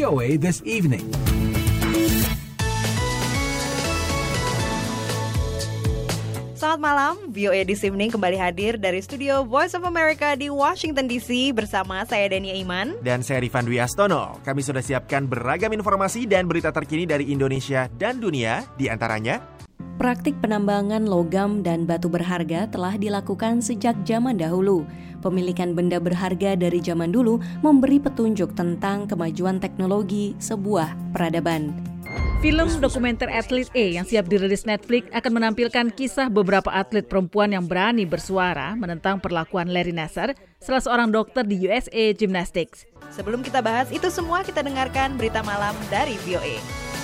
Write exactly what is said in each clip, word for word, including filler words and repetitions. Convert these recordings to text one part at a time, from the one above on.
V O A This Evening. Selamat malam, V O A This Evening kembali hadir dari studio Voice of America di Washington D C bersama saya Dania Iman dan saya Rifan Dwi Astono. Kami sudah siapkan beragam informasi dan berita terkini dari Indonesia dan dunia, di antaranya praktik penambangan logam dan batu berharga telah dilakukan sejak zaman dahulu. Pemilikan benda berharga dari zaman dulu memberi petunjuk tentang kemajuan teknologi sebuah peradaban. Film dokumenter Athlete A yang siap dirilis Netflix akan menampilkan kisah beberapa atlet perempuan yang berani bersuara menentang perlakuan Larry Nassar, salah seorang dokter di U S A Gymnastics. Sebelum kita bahas itu semua, kita dengarkan berita malam dari V O A.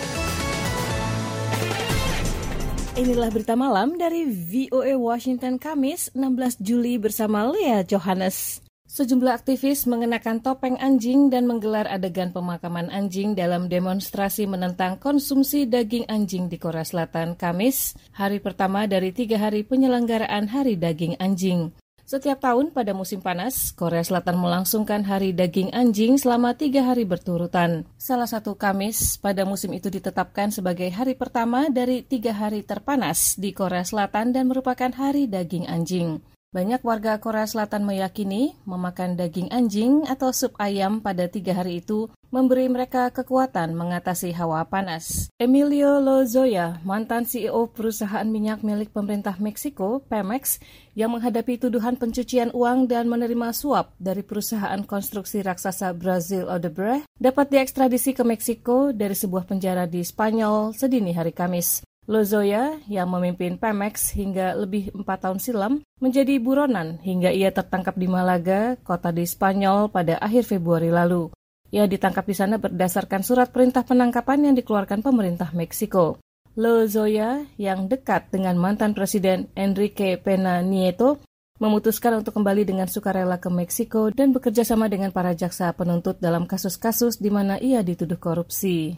Inilah berita malam dari V O A Washington Kamis enam belas Juli bersama Lea Johannes. Sejumlah aktivis mengenakan topeng anjing dan menggelar adegan pemakaman anjing dalam demonstrasi menentang konsumsi daging anjing di Korea Selatan Kamis, hari pertama dari tiga hari penyelenggaraan Hari Daging Anjing. Setiap tahun pada musim panas, Korea Selatan melangsungkan Hari Daging Anjing selama tiga hari berturutan. Salah satu Kamis pada musim itu ditetapkan sebagai hari pertama dari tiga hari terpanas di Korea Selatan dan merupakan Hari Daging Anjing. Banyak warga Korea Selatan meyakini memakan daging anjing atau sup ayam pada tiga hari itu memberi mereka kekuatan mengatasi hawa panas. Emilio Lozoya, mantan C E O perusahaan minyak milik pemerintah Meksiko, Pemex, yang menghadapi tuduhan pencucian uang dan menerima suap dari perusahaan konstruksi raksasa Brazil Odebrecht, dapat diekstradisi ke Meksiko dari sebuah penjara di Spanyol sedini hari Kamis. Lozoya, yang memimpin Pemex hingga lebih empat tahun silam, menjadi buronan hingga ia tertangkap di Malaga, kota di Spanyol pada akhir Februari lalu. Ia ditangkap di sana berdasarkan surat perintah penangkapan yang dikeluarkan pemerintah Meksiko. Lozoya, yang dekat dengan mantan Presiden Enrique Pena Nieto, memutuskan untuk kembali dengan sukarela ke Meksiko dan bekerja sama dengan para jaksa penuntut dalam kasus-kasus di mana ia dituduh korupsi.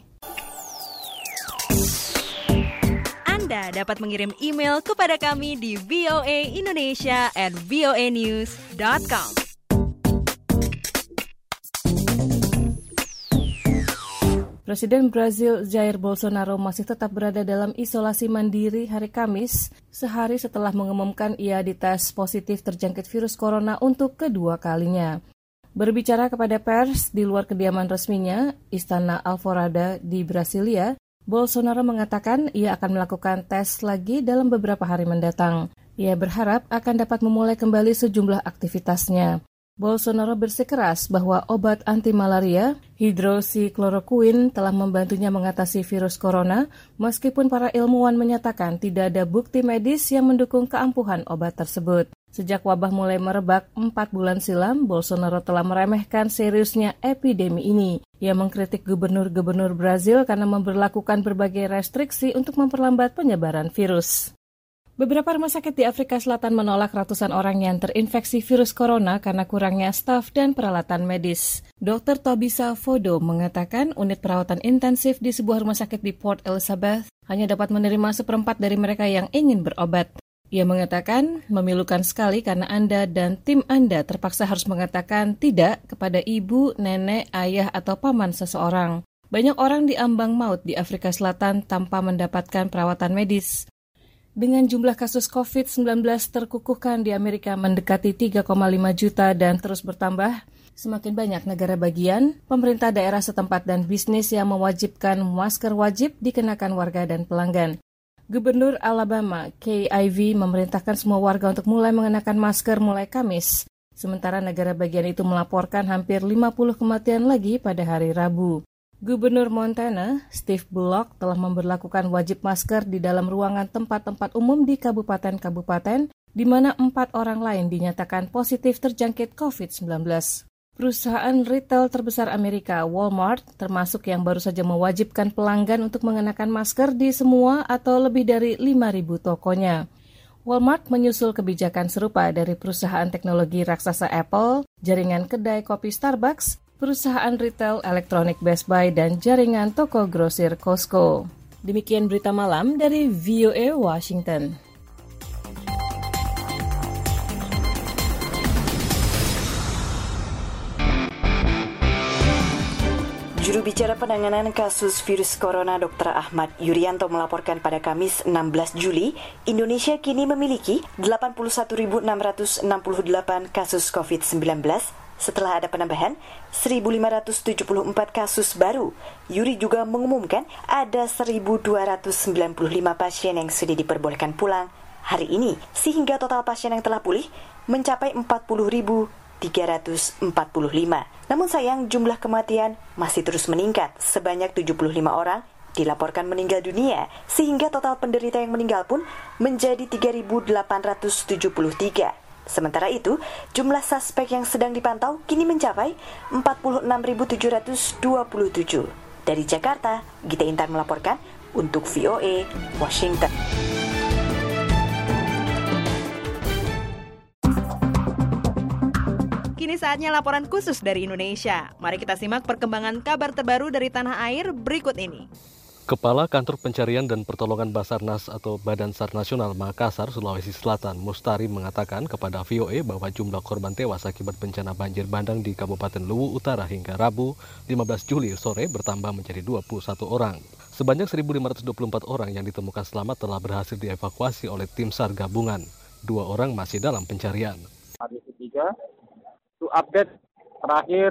Anda dapat mengirim email kepada kami di voaindonesia at voanews dot com. Presiden Brazil Jair Bolsonaro masih tetap berada dalam isolasi mandiri hari Kamis, sehari setelah mengumumkan ia dites positif terjangkit virus corona untuk kedua kalinya. Berbicara kepada pers di luar kediaman resminya, Istana Alvorada di Brasilia, Bolsonaro mengatakan ia akan melakukan tes lagi dalam beberapa hari mendatang. Ia berharap akan dapat memulai kembali sejumlah aktivitasnya. Bolsonaro bersikeras bahwa obat anti-malaria, hidroksikloroquine, telah membantunya mengatasi virus corona, meskipun para ilmuwan menyatakan tidak ada bukti medis yang mendukung keampuhan obat tersebut. Sejak wabah mulai merebak empat bulan silam, Bolsonaro telah meremehkan seriusnya epidemi ini. Ia mengkritik gubernur-gubernur Brazil karena memberlakukan berbagai restriksi untuk memperlambat penyebaran virus. Beberapa rumah sakit di Afrika Selatan menolak ratusan orang yang terinfeksi virus corona karena kurangnya staf dan peralatan medis. dokter Tobisa Fodo mengatakan unit perawatan intensif di sebuah rumah sakit di Port Elizabeth hanya dapat menerima seperempat dari mereka yang ingin berobat. Ia mengatakan, memilukan sekali karena Anda dan tim Anda terpaksa harus mengatakan tidak kepada ibu, nenek, ayah, atau paman seseorang. Banyak orang diambang maut di Afrika Selatan tanpa mendapatkan perawatan medis. Dengan jumlah kasus covid sembilan belas terkukuhkan di Amerika mendekati tiga koma lima juta dan terus bertambah, semakin banyak negara bagian, pemerintah daerah setempat dan bisnis yang mewajibkan masker wajib dikenakan warga dan pelanggan. Gubernur Alabama, Kay Ivey, memerintahkan semua warga untuk mulai mengenakan masker mulai Kamis. Sementara negara bagian itu melaporkan hampir lima puluh kematian lagi pada hari Rabu. Gubernur Montana, Steve Bullock, telah memberlakukan wajib masker di dalam ruangan tempat-tempat umum di kabupaten-kabupaten, di mana empat orang lain dinyatakan positif terjangkit covid sembilan belas. Perusahaan retail terbesar Amerika, Walmart, termasuk yang baru saja mewajibkan pelanggan untuk mengenakan masker di semua atau lebih dari lima ribu tokonya. Walmart menyusul kebijakan serupa dari perusahaan teknologi raksasa Apple, jaringan kedai kopi Starbucks, perusahaan retail elektronik Best Buy, dan jaringan toko grosir Costco. Demikian berita malam dari V O A Washington. Juru bicara penanganan kasus virus corona Doktor Ahmad Yuryanto melaporkan pada Kamis enam belas Juli, Indonesia kini memiliki delapan puluh satu ribu enam ratus enam puluh delapan kasus covid sembilan belas setelah ada penambahan seribu lima ratus tujuh puluh empat kasus baru. Yuri juga mengumumkan ada seribu dua ratus sembilan puluh lima pasien yang sudah diperbolehkan pulang hari ini, sehingga total pasien yang telah pulih mencapai empat puluh ribu tiga ratus empat puluh lima. Namun sayang jumlah kematian masih terus meningkat. Sebanyak tujuh puluh lima orang dilaporkan meninggal dunia, sehingga total penderita yang meninggal pun menjadi tiga ribu delapan ratus tujuh puluh tiga. Sementara itu, jumlah suspek yang sedang dipantau kini mencapai empat puluh enam ribu tujuh ratus dua puluh tujuh. Dari Jakarta, Gita Intan melaporkan untuk V O A Washington. Kini saatnya laporan khusus dari Indonesia. Mari kita simak perkembangan kabar terbaru dari tanah air berikut ini. Kepala Kantor Pencarian dan Pertolongan Basarnas atau Badan SAR Nasional Makassar, Sulawesi Selatan, Mustari mengatakan kepada V O A bahwa jumlah korban tewas akibat bencana banjir bandang di Kabupaten Luwu Utara hingga Rabu lima belas Juli sore bertambah menjadi dua puluh satu orang. Sebanyak seribu lima ratus dua puluh empat orang yang ditemukan selamat telah berhasil dievakuasi oleh tim SAR gabungan. Dua orang masih dalam pencarian. Hari ketiga, itu update terakhir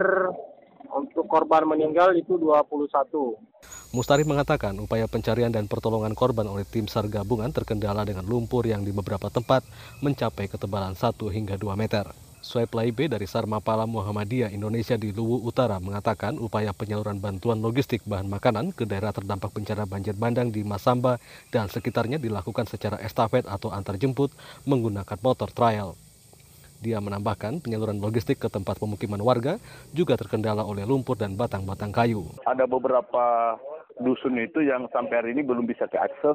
untuk korban meninggal itu dua puluh satu. Mustari mengatakan upaya pencarian dan pertolongan korban oleh tim SAR gabungan terkendala dengan lumpur yang di beberapa tempat mencapai ketebalan satu hingga dua meter. Suhaib Laibe dari SAR Mapala Muhammadiyah Indonesia di Luwu Utara mengatakan upaya penyaluran bantuan logistik bahan makanan ke daerah terdampak bencana banjir bandang di Masamba dan sekitarnya dilakukan secara estafet atau antar jemput menggunakan motor trial. Dia menambahkan penyaluran logistik ke tempat pemukiman warga juga terkendala oleh lumpur dan batang-batang kayu. Ada beberapa dusun itu yang sampai hari ini belum bisa diakses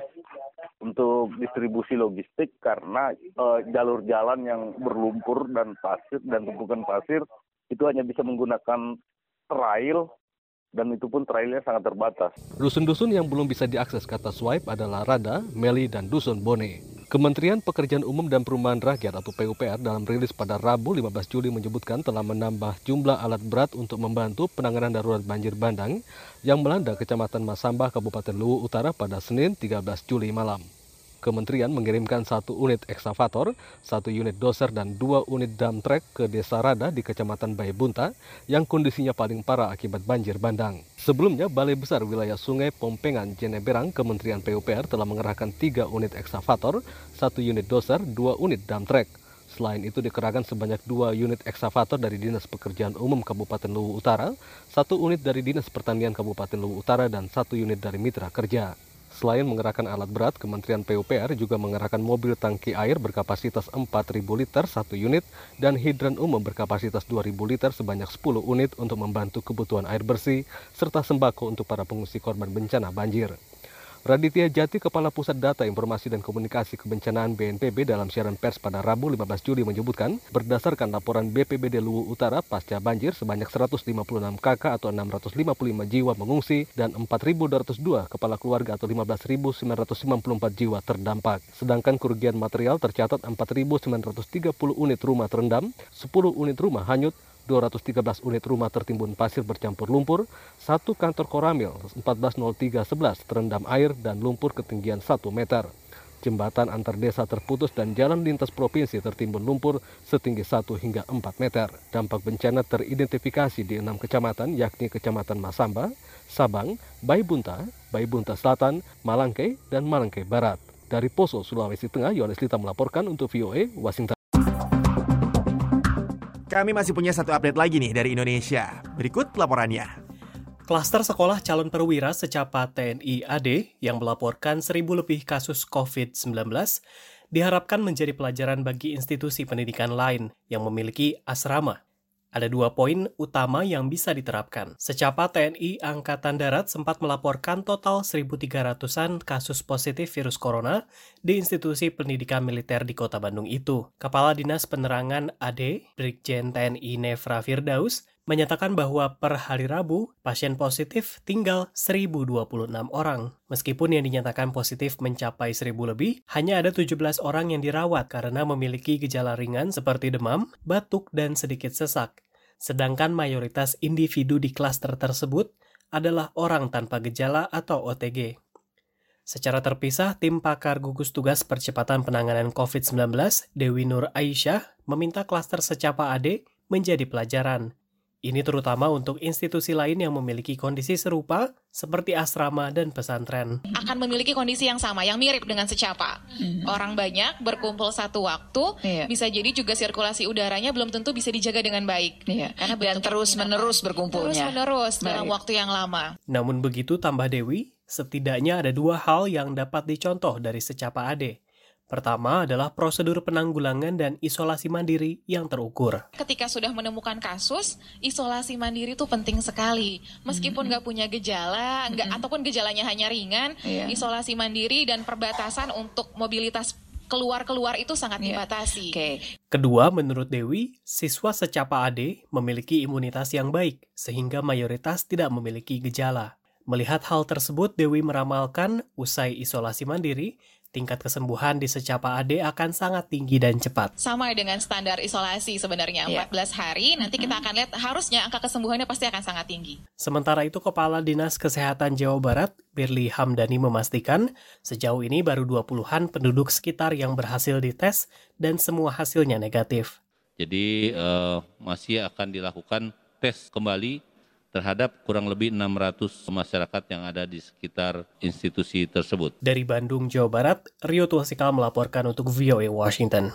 untuk distribusi logistik karena uh, jalur jalan yang berlumpur dan pasir dan tumpukan pasir itu hanya bisa menggunakan trail dan itu pun trailnya sangat terbatas. Dusun-dusun yang belum bisa diakses kata Swipe adalah Rada, Meli, dan Dusun Bone. Kementerian Pekerjaan Umum dan Perumahan Rakyat atau P U P R dalam rilis pada Rabu lima belas Juli menyebutkan telah menambah jumlah alat berat untuk membantu penanganan darurat banjir bandang yang melanda Kecamatan Masamba, Kabupaten Luwu Utara pada Senin tiga belas Juli malam. Kementerian mengirimkan satu unit ekskavator, satu unit doser, dan dua unit dump truck ke Desa Rada di Kecamatan Baibunta yang kondisinya paling parah akibat banjir bandang. Sebelumnya, Balai Besar Wilayah Sungai Pompengan Jeneberang Kementerian P U P R telah mengerahkan tiga unit ekskavator, satu unit doser, dua unit dump truck. Selain itu dikerahkan sebanyak dua unit ekskavator dari Dinas Pekerjaan Umum Kabupaten Luwu Utara, satu unit dari Dinas Pertanian Kabupaten Luwu Utara, dan satu unit dari Mitra Kerja. Selain mengerahkan alat berat, Kementerian P U P R juga mengerahkan mobil tangki air berkapasitas empat ribu liter satu unit dan hidran umum berkapasitas dua ribu liter sebanyak sepuluh unit untuk membantu kebutuhan air bersih serta sembako untuk para pengungsi korban bencana banjir. Raditya Jati, Kepala Pusat Data Informasi dan Komunikasi Kebencanaan B N P B dalam siaran pers pada Rabu lima belas Juli menyebutkan, berdasarkan laporan B P B D Luwu Utara pasca banjir sebanyak seratus lima puluh enam kakak atau enam ratus lima puluh lima jiwa mengungsi dan empat ribu dua ratus dua kepala keluarga atau lima belas ribu sembilan ratus sembilan puluh empat jiwa terdampak. Sedangkan kerugian material tercatat empat ribu sembilan ratus tiga puluh unit rumah terendam, sepuluh unit rumah hanyut, dua ratus tiga belas unit rumah tertimbun pasir bercampur lumpur, satu kantor Koramil empat belas nol tiga sebelas terendam air dan lumpur ketinggian satu meter. Jembatan antar desa terputus dan jalan lintas provinsi tertimbun lumpur setinggi satu hingga empat meter. Dampak bencana teridentifikasi di enam kecamatan yakni Kecamatan Masamba, Sabang, Baibunta, Baibunta Selatan, Malangke, dan Malangke Barat. Dari Poso, Sulawesi Tengah, Yohanes Lita melaporkan untuk V O A Washington. Kami masih punya satu update lagi nih dari Indonesia. Berikut laporannya. Klaster sekolah calon perwira secapa T N I A D yang melaporkan seribu lebih kasus covid sembilan belas diharapkan menjadi pelajaran bagi institusi pendidikan lain yang memiliki asrama. Ada dua poin utama yang bisa diterapkan. Secapa T N I Angkatan Darat sempat melaporkan total seribu tiga ratusan kasus positif virus corona di institusi pendidikan militer di Kota Bandung itu. Kepala Dinas Penerangan A D, Brigjen T N I Nefra Firdaus, menyatakan bahwa per hari Rabu, pasien positif tinggal seribu dua puluh enam orang. Meskipun yang dinyatakan positif mencapai seribu lebih, hanya ada tujuh belas orang yang dirawat karena memiliki gejala ringan seperti demam, batuk, dan sedikit sesak. Sedangkan mayoritas individu di klaster tersebut adalah orang tanpa gejala atau O T G. Secara terpisah, tim pakar gugus tugas percepatan penanganan covid sembilan belas, Dewi Nur Aisyah, meminta klaster secapa A D menjadi pelajaran. Ini terutama untuk institusi lain yang memiliki kondisi serupa seperti asrama dan pesantren. Akan memiliki kondisi yang sama, yang mirip dengan secapa. Mm-hmm. Orang banyak berkumpul satu waktu, yeah. bisa jadi juga sirkulasi udaranya belum tentu bisa dijaga dengan baik. Yeah. Karena dan terus-menerus berkumpulnya. Terus-menerus dalam waktu yang lama. Namun begitu, tambah Dewi, setidaknya ada dua hal yang dapat dicontoh dari secapa A D. Pertama adalah prosedur penanggulangan dan isolasi mandiri yang terukur. Ketika sudah menemukan kasus, isolasi mandiri itu penting sekali. Meskipun nggak mm-hmm. punya gejala, nggak mm-hmm. ataupun gejalanya hanya ringan, yeah. isolasi mandiri dan perbatasan untuk mobilitas keluar-keluar itu sangat yeah. dibatasi. Okay. Kedua, menurut Dewi, siswa secapa A D memiliki imunitas yang baik, sehingga mayoritas tidak memiliki gejala. Melihat hal tersebut, Dewi meramalkan usai isolasi mandiri, tingkat kesembuhan di secapa A D akan sangat tinggi dan cepat. Sama dengan standar isolasi sebenarnya, yeah. empat belas hari, nanti kita akan lihat harusnya angka kesembuhannya pasti akan sangat tinggi. Sementara itu, Kepala Dinas Kesehatan Jawa Barat, Birli Hamdani memastikan, sejauh ini baru dua puluhan penduduk sekitar yang berhasil dites dan semua hasilnya negatif. Jadi uh, masih akan dilakukan tes kembali terhadap kurang lebih enam ratus masyarakat yang ada di sekitar institusi tersebut. Dari Bandung, Jawa Barat, Rio Tuasikal melaporkan untuk V O A Washington.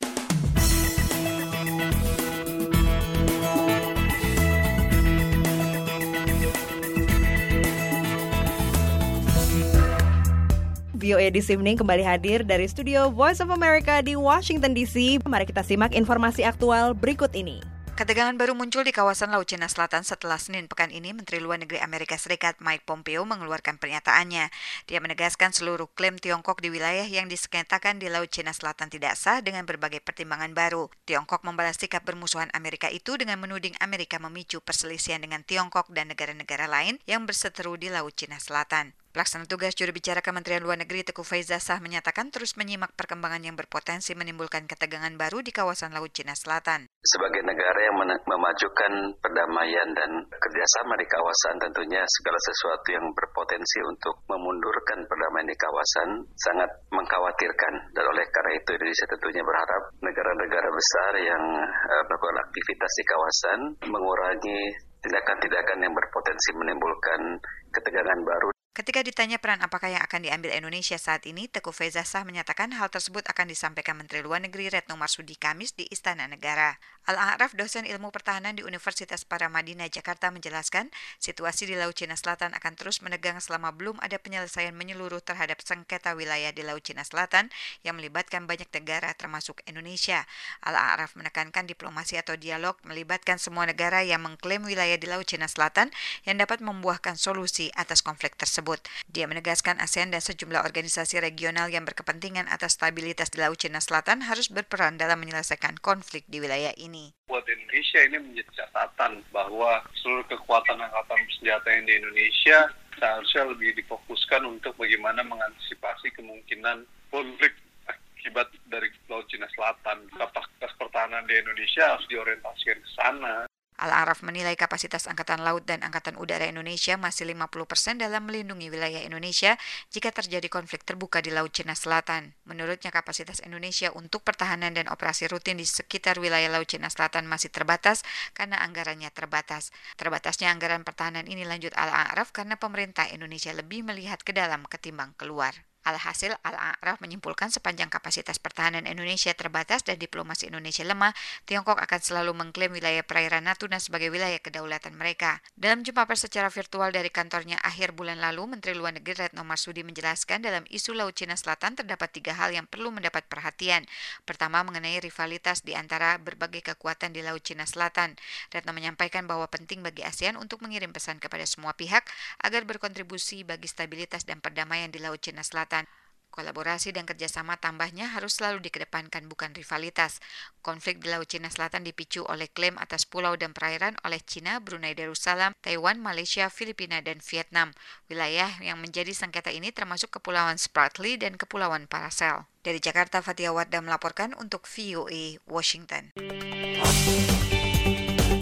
V O A This Evening kembali hadir dari studio Voice of America di Washington D C. Mari kita simak informasi aktual berikut ini. Ketegangan baru muncul di kawasan Laut Cina Selatan setelah Senin pekan ini Menteri Luar Negeri Amerika Serikat Mike Pompeo mengeluarkan pernyataannya. Dia menegaskan seluruh klaim Tiongkok di wilayah yang disengketakan di Laut Cina Selatan tidak sah dengan berbagai pertimbangan baru. Tiongkok membalas sikap bermusuhan Amerika itu dengan menuding Amerika memicu perselisihan dengan Tiongkok dan negara-negara lain yang berseteru di Laut Cina Selatan. Pelaksana tugas juru bicara Kementerian Luar Negeri Teuku Faizasyah menyatakan terus menyimak perkembangan yang berpotensi menimbulkan ketegangan baru di kawasan Laut Cina Selatan. Sebagai negara yang memajukan perdamaian dan kerjasama di kawasan, tentunya segala sesuatu yang berpotensi untuk memundurkan perdamaian di kawasan sangat mengkhawatirkan. Dan oleh karena itu Indonesia tentunya berharap negara-negara besar yang uh, melakukan aktivitas di kawasan mengurangi tindakan-tindakan yang berpotensi menimbulkan ketegangan baru. Ketika ditanya peran apakah yang akan diambil Indonesia saat ini, Teuku Faizasyah menyatakan hal tersebut akan disampaikan Menteri Luar Negeri Retno Marsudi Kamis di Istana Negara. Al-A'raf, dosen ilmu pertahanan di Universitas Paramadina, Jakarta, menjelaskan situasi di Laut Cina Selatan akan terus menegang selama belum ada penyelesaian menyeluruh terhadap sengketa wilayah di Laut Cina Selatan yang melibatkan banyak negara termasuk Indonesia. Al-A'raf menekankan diplomasi atau dialog melibatkan semua negara yang mengklaim wilayah di Laut Cina Selatan yang dapat membuahkan solusi atas konflik tersebut. Dia menegaskan ASEAN dan sejumlah organisasi regional yang berkepentingan atas stabilitas di Laut Cina Selatan harus berperan dalam menyelesaikan konflik di wilayah ini. Buat Indonesia ini menjadi catatan bahwa seluruh kekuatan angkatan bersenjata yang di Indonesia seharusnya lebih difokuskan untuk bagaimana mengantisipasi kemungkinan konflik akibat dari Laut Cina Selatan. Kapasitas pertahanan di Indonesia harus diorientasikan ke sana. Al-A'raf menilai kapasitas Angkatan Laut dan Angkatan Udara Indonesia masih lima puluh persen dalam melindungi wilayah Indonesia jika terjadi konflik terbuka di Laut Cina Selatan. Menurutnya kapasitas Indonesia untuk pertahanan dan operasi rutin di sekitar wilayah Laut Cina Selatan masih terbatas karena anggarannya terbatas. Terbatasnya anggaran pertahanan ini, lanjut Al-A'raf, karena pemerintah Indonesia lebih melihat ke dalam ketimbang keluar. Alhasil, Al-A'raf menyimpulkan sepanjang kapasitas pertahanan Indonesia terbatas dan diplomasi Indonesia lemah, Tiongkok akan selalu mengklaim wilayah perairan Natuna sebagai wilayah kedaulatan mereka. Dalam jumpa pers secara virtual dari kantornya akhir bulan lalu, Menteri Luar Negeri Retno Marsudi menjelaskan dalam isu Laut Cina Selatan terdapat tiga hal yang perlu mendapat perhatian. Pertama, mengenai rivalitas di antara berbagai kekuatan di Laut Cina Selatan. Retno menyampaikan bahwa penting bagi ASEAN untuk mengirim pesan kepada semua pihak agar berkontribusi bagi stabilitas dan perdamaian di Laut Cina Selatan. Kolaborasi dan kerjasama tambahnya harus selalu dikedepankan, bukan rivalitas. Konflik di Laut Cina Selatan dipicu oleh klaim atas pulau dan perairan oleh Cina, Brunei Darussalam, Taiwan, Malaysia, Filipina, dan Vietnam. Wilayah yang menjadi sengketa ini termasuk Kepulauan Spratly dan Kepulauan Paracel. Dari Jakarta, Fatia Wardah melaporkan untuk V O A Washington.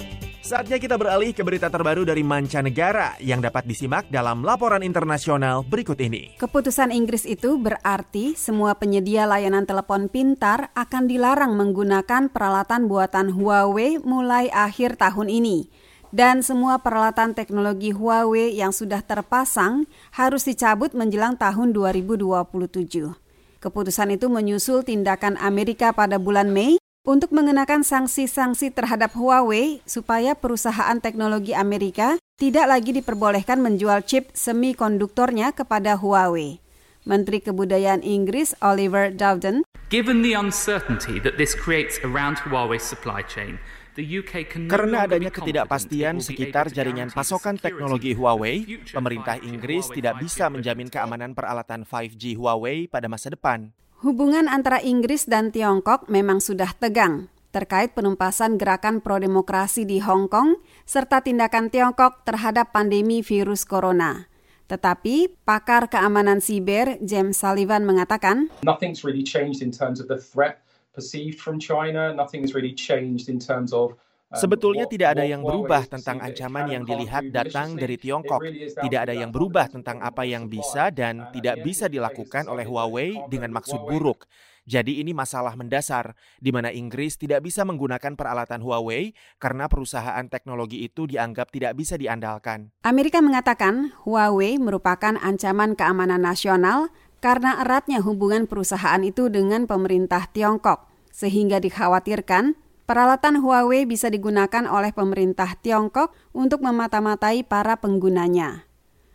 Saatnya kita beralih ke berita terbaru dari mancanegara yang dapat disimak dalam laporan internasional berikut ini. Keputusan Inggris itu berarti semua penyedia layanan telepon pintar akan dilarang menggunakan peralatan buatan Huawei mulai akhir tahun ini. Dan semua peralatan teknologi Huawei yang sudah terpasang harus dicabut menjelang tahun dua ribu dua puluh tujuh. Keputusan itu menyusul tindakan Amerika pada bulan Mei untuk mengenakan sanksi-sanksi terhadap Huawei supaya perusahaan teknologi Amerika tidak lagi diperbolehkan menjual chip semikonduktornya kepada Huawei. Menteri Kebudayaan Inggris Oliver Dowden, Given the uncertainty that this creates around Huawei's supply chain, the U K can no Karena longer be adanya ketidakpastian confident it will be sekitar able to jaringan guarantee pasokan security teknologi of Huawei, future pemerintah five G Inggris Huawei tidak five G bisa menjamin protocols. keamanan peralatan lima G Huawei pada masa depan. hubungan antara Inggris dan Tiongkok memang sudah tegang terkait penumpasan gerakan pro-demokrasi di Hong Kong serta tindakan Tiongkok terhadap pandemi virus corona. Tetapi pakar keamanan siber James Sullivan mengatakan, Nothing's really changed in terms of the threat perceived from China. Nothing has really changed in terms of Sebetulnya tidak ada yang berubah tentang ancaman yang dilihat datang dari Tiongkok. Tidak ada yang berubah tentang apa yang bisa dan tidak bisa dilakukan oleh Huawei dengan maksud buruk. Jadi ini masalah mendasar, di mana Inggris tidak bisa menggunakan peralatan Huawei karena perusahaan teknologi itu dianggap tidak bisa diandalkan. Amerika mengatakan Huawei merupakan ancaman keamanan nasional karena eratnya hubungan perusahaan itu dengan pemerintah Tiongkok, sehingga dikhawatirkan peralatan Huawei bisa digunakan oleh pemerintah Tiongkok untuk memata-matai para penggunanya.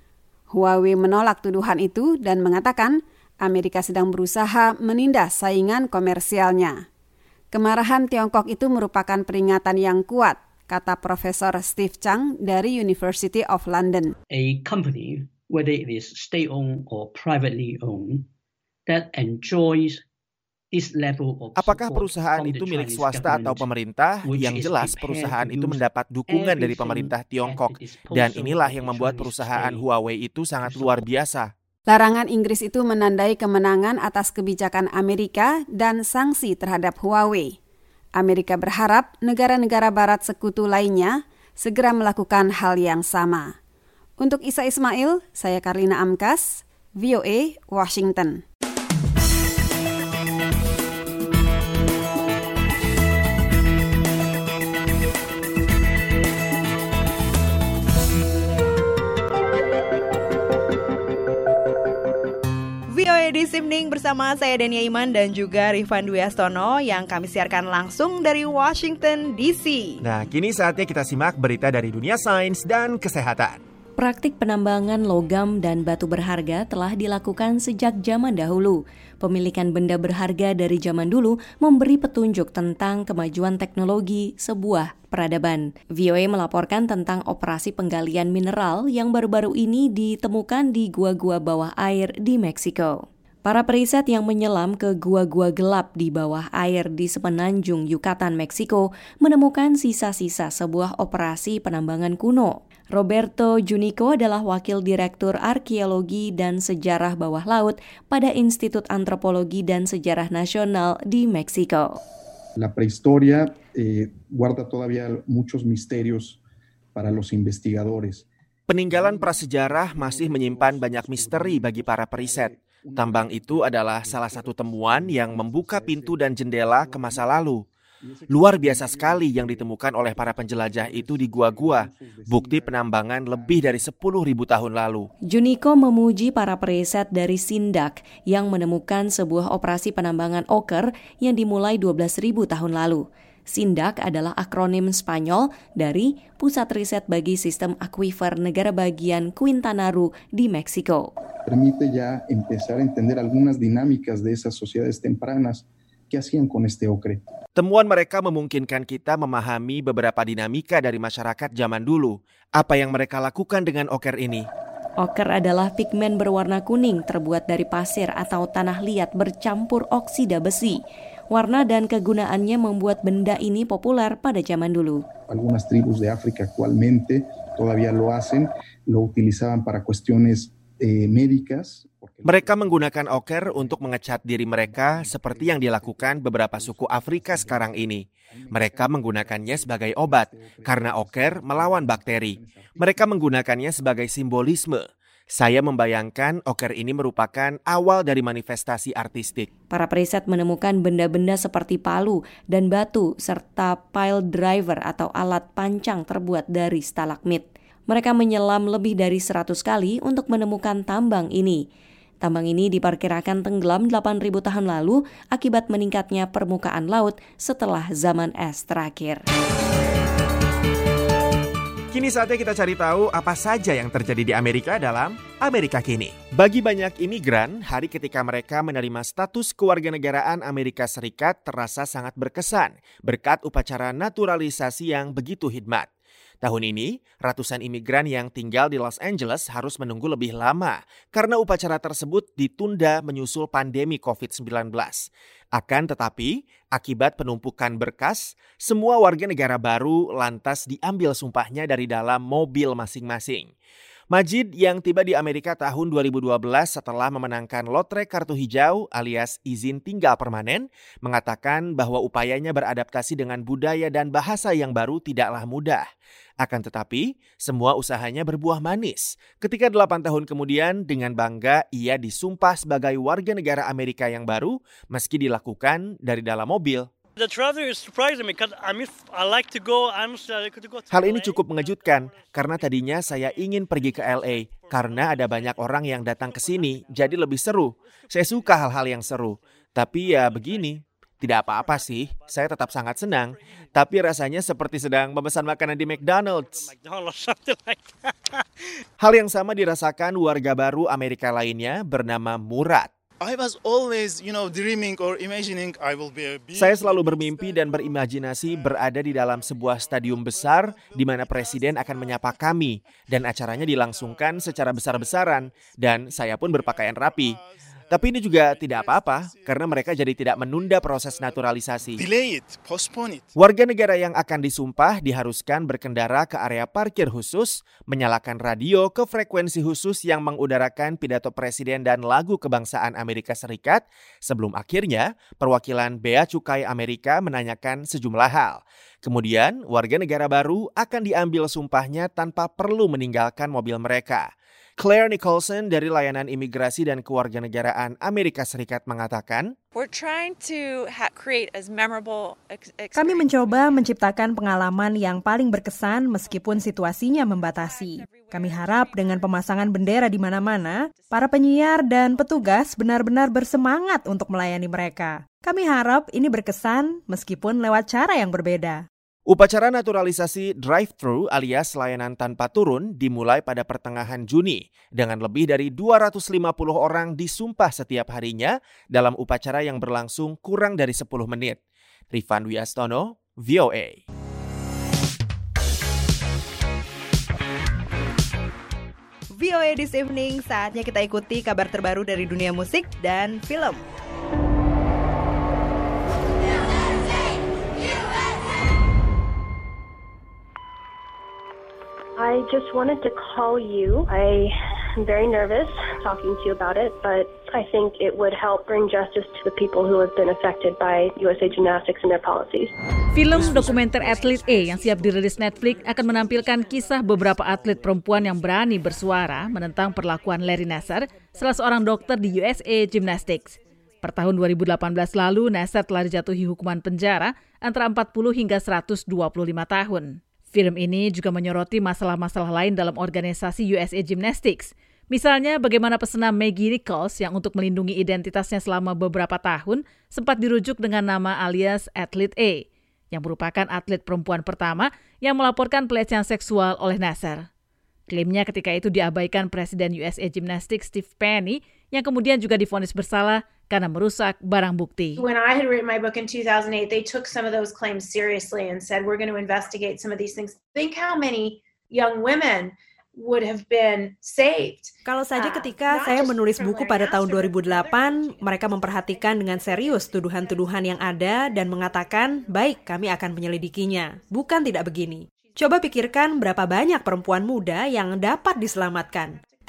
Huawei menolak tuduhan itu dan mengatakan Amerika sedang berusaha menindas saingan komersialnya. Kemarahan Tiongkok itu merupakan peringatan yang kuat, kata Profesor Steve Chang dari University of London. A company, whether it is state-owned or privately owned, that enjoys Apakah perusahaan itu milik swasta atau pemerintah? Yang jelas perusahaan itu mendapat dukungan dari pemerintah Tiongkok. Dan inilah yang membuat perusahaan Huawei itu sangat luar biasa. Larangan Inggris itu menandai kemenangan atas kebijakan Amerika dan sanksi terhadap Huawei. Amerika berharap negara-negara barat sekutu lainnya segera melakukan hal yang sama. Untuk Isa Ismail, saya Karlina Amkas, V O A, Washington. V O A This Evening bersama saya Dania Iman dan juga Rifan Dwi Astono yang kami siarkan langsung dari Washington D C. Nah, kini saatnya kita simak berita dari dunia sains dan kesehatan. Praktik penambangan logam dan batu berharga telah dilakukan sejak zaman dahulu. Pemilikan benda berharga dari zaman dulu memberi petunjuk tentang kemajuan teknologi sebuah peradaban. V O A melaporkan tentang operasi penggalian mineral yang baru-baru ini ditemukan di gua-gua bawah air di Meksiko. Para periset yang menyelam ke gua-gua gelap di bawah air di semenanjung Yucatan, Meksiko, menemukan sisa-sisa sebuah operasi penambangan kuno. Roberto Junico adalah Wakil Direktur Arkeologi dan Sejarah Bawah Laut pada Institut Antropologi dan Sejarah Nasional di Meksiko. La prehistoria eh, guarda todavía muchos misterios para los investigadores. Peninggalan prasejarah masih menyimpan banyak misteri bagi para periset. Tambang itu adalah salah satu temuan yang membuka pintu dan jendela ke masa lalu. Luar biasa sekali yang ditemukan oleh para penjelajah itu di gua-gua, bukti penambangan lebih dari sepuluh ribu tahun lalu. Junico memuji para periset dari Sindak yang menemukan sebuah operasi penambangan oker yang dimulai dua belas ribu tahun lalu. Sindak adalah akronim Spanyol dari Pusat Riset bagi Sistem Akuifer Negara Bagian Quintana Roo di Meksiko. Permite ya empezar a entender algunas dinámicas de esas sociedades tempranas que hacían con este ocre. Temuan mereka memungkinkan kita memahami beberapa dinamika dari masyarakat zaman dulu. Apa yang mereka lakukan dengan oker ini? Oker adalah pigmen berwarna kuning terbuat dari pasir atau tanah liat bercampur oksida besi. Warna dan kegunaannya membuat benda ini populer pada zaman dulu. Algunas tribus de África actualmente todavía lo hacen, lo utilizaban para cuestiones eh, médicas. Mereka menggunakan oker untuk mengecat diri mereka seperti yang dilakukan beberapa suku Afrika sekarang ini. Mereka menggunakannya sebagai obat karena oker melawan bakteri. Mereka menggunakannya sebagai simbolisme. Saya membayangkan oker ini merupakan awal dari manifestasi artistik. Para periset menemukan benda-benda seperti palu dan batu serta pile driver atau alat pancang terbuat dari stalagmit. Mereka menyelam lebih dari seratus kali untuk menemukan tambang ini. Tambang ini diperkirakan tenggelam delapan ribu tahun lalu akibat meningkatnya permukaan laut setelah zaman es terakhir. Kini saatnya kita cari tahu apa saja yang terjadi di Amerika dalam Amerika Kini. Bagi banyak imigran, hari ketika mereka menerima status kewarganegaraan Amerika Serikat terasa sangat berkesan berkat upacara naturalisasi yang begitu hikmat. Tahun ini, ratusan imigran yang tinggal di Los Angeles harus menunggu lebih lama karena upacara tersebut ditunda menyusul pandemi covid sembilan belas. Akan tetapi, akibat penumpukan berkas, semua warga negara baru lantas diambil sumpahnya dari dalam mobil masing-masing. Majid yang tiba di Amerika tahun dua ribu dua belas setelah memenangkan lotre kartu hijau alias izin tinggal permanen, mengatakan bahwa upayanya beradaptasi dengan budaya dan bahasa yang baru tidaklah mudah. Akan tetapi, semua usahanya berbuah manis. Ketika delapan tahun kemudian, dengan bangga ia disumpah sebagai warga negara Amerika yang baru, meski dilakukan dari dalam mobil. Hal ini cukup mengejutkan karena tadinya saya ingin pergi ke L A karena ada banyak orang yang datang ke sini, jadi lebih seru. Saya suka hal-hal yang seru. Tapi ya begini, tidak apa-apa sih, saya tetap sangat senang. Tapi rasanya seperti sedang memesan makanan di McDonald's. Hal yang sama dirasakan warga baru Amerika lainnya bernama Murad. I was always, you know, dreaming or imagining I will be a big... Saya selalu bermimpi dan berimajinasi berada di dalam sebuah stadium besar di mana presiden akan menyapa kami dan acaranya dilangsungkan secara besar-besaran dan saya pun berpakaian rapi. Tapi ini juga tidak apa-apa karena mereka jadi tidak menunda proses naturalisasi. Delay it, postpone it. Warga negara yang akan disumpah diharuskan berkendara ke area parkir khusus, menyalakan radio ke frekuensi khusus yang mengudarakan pidato presiden dan lagu kebangsaan Amerika Serikat, sebelum akhirnya perwakilan Bea Cukai Amerika menanyakan sejumlah hal. Kemudian warga negara baru akan diambil sumpahnya tanpa perlu meninggalkan mobil mereka. Claire Nicholson dari Layanan Imigrasi dan Kewarganegaraan Amerika Serikat mengatakan, kami mencoba menciptakan pengalaman yang paling berkesan meskipun situasinya membatasi. Kami harap dengan pemasangan bendera di mana-mana, para penyiar dan petugas benar-benar bersemangat untuk melayani mereka. Kami harap ini berkesan meskipun lewat cara yang berbeda. Upacara naturalisasi drive-thru alias layanan tanpa turun dimulai pada pertengahan Juni dengan lebih dari dua ratus lima puluh orang disumpah setiap harinya dalam upacara yang berlangsung kurang dari sepuluh menit. Rifan Wiastono, V O A. V O A This Evening, saatnya kita ikuti kabar terbaru dari dunia musik dan film. I just wanted to call you. I'm very nervous talking to you about it, but I think it would help bring justice to the people who have been affected by U S A Gymnastics and their policies. Film dokumenter Athlete A yang siap dirilis Netflix akan menampilkan kisah beberapa atlet perempuan yang berani bersuara menentang perlakuan Larry Nassar, salah seorang dokter di U S A Gymnastics. Per tahun dua ribu delapan belas lalu, Nassar telah dijatuhi hukuman penjara antara empat puluh hingga seratus dua puluh lima tahun. Film ini juga menyoroti masalah-masalah lain dalam organisasi U S A Gymnastics. Misalnya bagaimana pesenam Maggie Nichols yang untuk melindungi identitasnya selama beberapa tahun sempat dirujuk dengan nama alias Athlete A, yang merupakan atlet perempuan pertama yang melaporkan pelecehan seksual oleh Nassar. Klaimnya ketika itu diabaikan Presiden U S A Gymnastics Steve Penny yang kemudian juga divonis bersalah karena merusak barang bukti. When I had written my book in two thousand eight, they took some of those claims seriously and said, we're going to investigate some of these things. Think how many young women would have been saved. Kalau saja ketika uh, saya menulis buku pada tahun dua ribu delapan, mereka memperhatikan dengan serius tuduhan-tuduhan yang ada dan mengatakan, baik, kami akan menyelidikinya. Bukan tidak begini. Coba pikirkan berapa banyak perempuan muda yang dapat diselamatkan.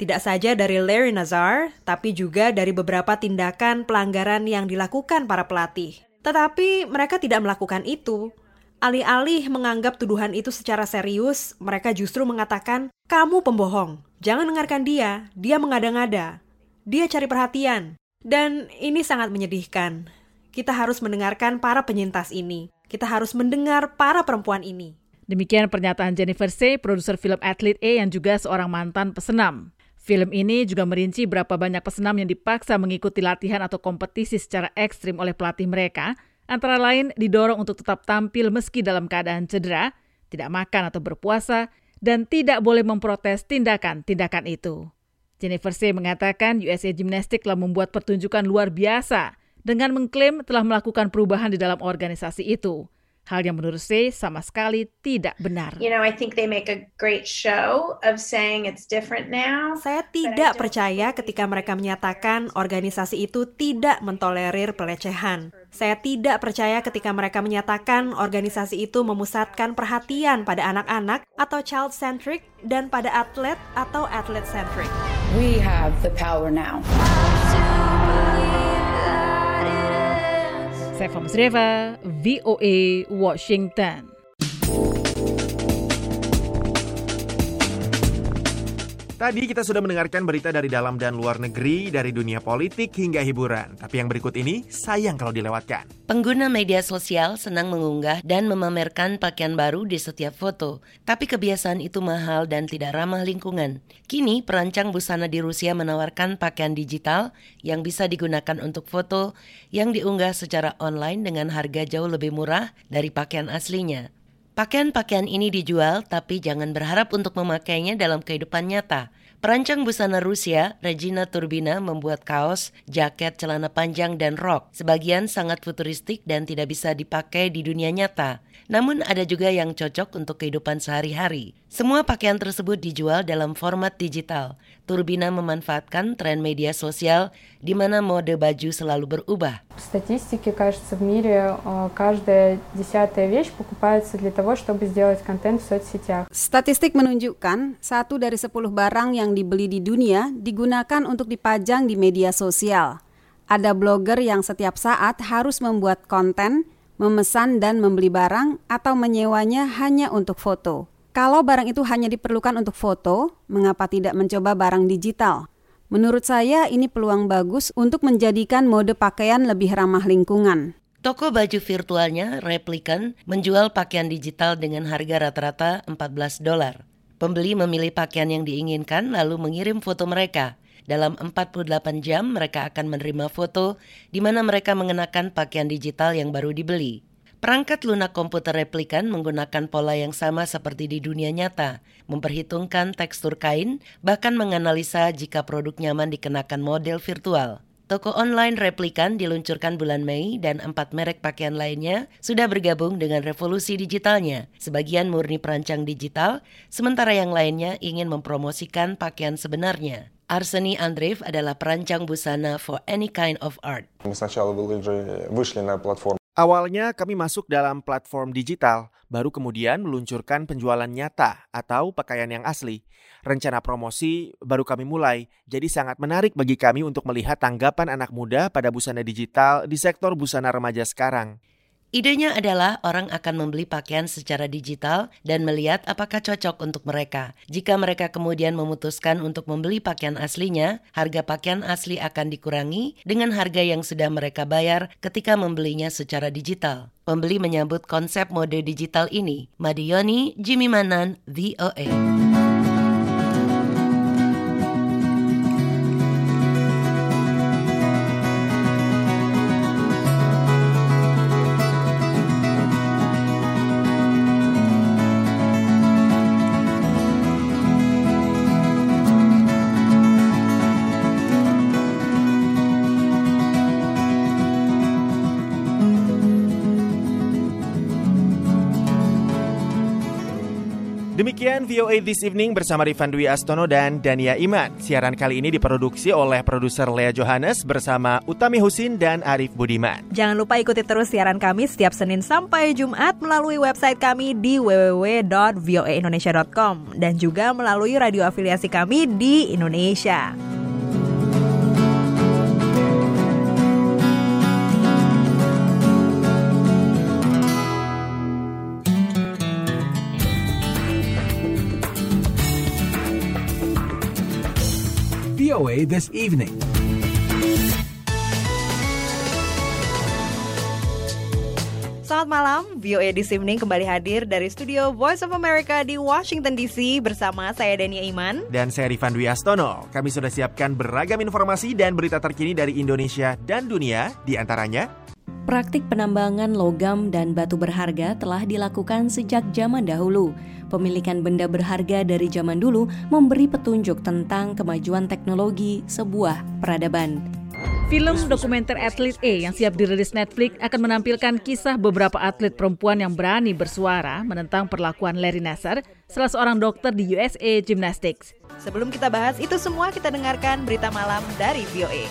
Tidak saja dari Larry Nassar, tapi juga dari beberapa tindakan pelanggaran yang dilakukan para pelatih. Tetapi mereka tidak melakukan itu. Alih-alih menganggap tuduhan itu secara serius, mereka justru mengatakan, kamu pembohong, jangan dengarkan dia, dia mengada-ngada, dia cari perhatian. Dan ini sangat menyedihkan. Kita harus mendengarkan para penyintas ini. Kita harus mendengar para perempuan ini. Demikian pernyataan Jennifer Sey, produser film Athlete A yang juga seorang mantan pesenam. Film ini juga merinci berapa banyak pesenam yang dipaksa mengikuti latihan atau kompetisi secara ekstrim oleh pelatih mereka, antara lain didorong untuk tetap tampil meski dalam keadaan cedera, tidak makan atau berpuasa, dan tidak boleh memprotes tindakan-tindakan itu. Jennifer Sey mengatakan U S A Gymnastics telah membuat pertunjukan luar biasa dengan mengklaim telah melakukan perubahan di dalam organisasi itu. Hal yang menurut Sey sama sekali tidak benar. You know, I think they make a great show of saying it's different now. Saya tidak percaya ketika mereka menyatakan organisasi itu tidak mentolerir pelecehan. Saya tidak percaya ketika mereka menyatakan organisasi itu memusatkan perhatian pada anak-anak atau child-centric dan pada atlet atau athlete-centric. We have the power now. Saya Musreva, V O A, Washington. Tadi kita sudah mendengarkan berita dari dalam dan luar negeri, dari dunia politik hingga hiburan. Tapi yang berikut ini sayang kalau dilewatkan. Pengguna media sosial senang mengunggah dan memamerkan pakaian baru di setiap foto. Tapi kebiasaan itu mahal dan tidak ramah lingkungan. Kini perancang busana di Rusia menawarkan pakaian digital yang bisa digunakan untuk foto yang diunggah secara online dengan harga jauh lebih murah dari pakaian aslinya. Pakaian-pakaian ini dijual, tapi jangan berharap untuk memakainya dalam kehidupan nyata. Perancang busana Rusia, Regina Turbina, membuat kaos, jaket, celana panjang, dan rok. Sebagian sangat futuristik dan tidak bisa dipakai di dunia nyata. Namun ada juga yang cocok untuk kehidupan sehari-hari. Semua pakaian tersebut dijual dalam format digital. Turbina memanfaatkan tren media sosial di mana mode baju selalu berubah. Статистике, кажется, в мире каждая десятая вещь покупается для того, чтобы сделать контент в соцсетях. Statistik menunjukkan satu dari sepuluh barang yang dibeli di dunia digunakan untuk dipajang di media sosial. Ada blogger yang setiap saat harus membuat konten, memesan dan membeli barang atau menyewanya hanya untuk foto. Kalau barang itu hanya diperlukan untuk foto, mengapa tidak mencoba barang digital? Menurut saya ini peluang bagus untuk menjadikan mode pakaian lebih ramah lingkungan. Toko baju virtualnya, Replicant, menjual pakaian digital dengan harga rata-rata empat belas dolar. Pembeli memilih pakaian yang diinginkan lalu mengirim foto mereka. Dalam empat puluh delapan jam mereka akan menerima foto di mana mereka mengenakan pakaian digital yang baru dibeli. Perangkat lunak komputer Replicant menggunakan pola yang sama seperti di dunia nyata, memperhitungkan tekstur kain, bahkan menganalisa jika produk nyaman dikenakan model virtual. Toko online Replicant diluncurkan bulan Mei dan empat merek pakaian lainnya sudah bergabung dengan revolusi digitalnya. Sebagian murni perancang digital, sementara yang lainnya ingin mempromosikan pakaian sebenarnya. Arseny Andreev adalah perancang busana for any kind of art. Awalnya kami masuk dalam platform digital, baru kemudian meluncurkan penjualan nyata atau pakaian yang asli. Rencana promosi baru kami mulai, jadi sangat menarik bagi kami untuk melihat tanggapan anak muda pada busana digital di sektor busana remaja sekarang. Idenya adalah orang akan membeli pakaian secara digital dan melihat apakah cocok untuk mereka. Jika mereka kemudian memutuskan untuk membeli pakaian aslinya, harga pakaian asli akan dikurangi dengan harga yang sudah mereka bayar ketika membelinya secara digital. Pembeli menyambut konsep mode digital ini. Madioni, Jimmy Manan, V O A. Demikian V O A This Evening bersama Rifan Dwi Astono dan Dania Iman. Siaran kali ini diproduksi oleh produser Lea Johannes bersama Utami Husin dan Arif Budiman. Jangan lupa ikuti terus siaran kami setiap Senin sampai Jumat melalui website kami di w w w dot v o a indonesia dot com dan juga melalui radio afiliasi kami di Indonesia. V O A This Evening. Selamat malam, V O A This Evening kembali hadir dari studio Voice of America di Washington D C bersama saya Dania Iman dan saya Rifan Dwi Astono. Kami sudah siapkan beragam informasi dan berita terkini dari Indonesia dan dunia, di antaranya praktik penambangan logam dan batu berharga telah dilakukan sejak zaman dahulu. Pemilikan benda berharga dari zaman dulu memberi petunjuk tentang kemajuan teknologi sebuah peradaban. Film dokumenter Athlete A yang siap dirilis Netflix akan menampilkan kisah beberapa atlet perempuan yang berani bersuara menentang perlakuan Larry Nassar, salah seorang dokter di U S A Gymnastics. Sebelum kita bahas itu semua, kita dengarkan berita malam dari V O A.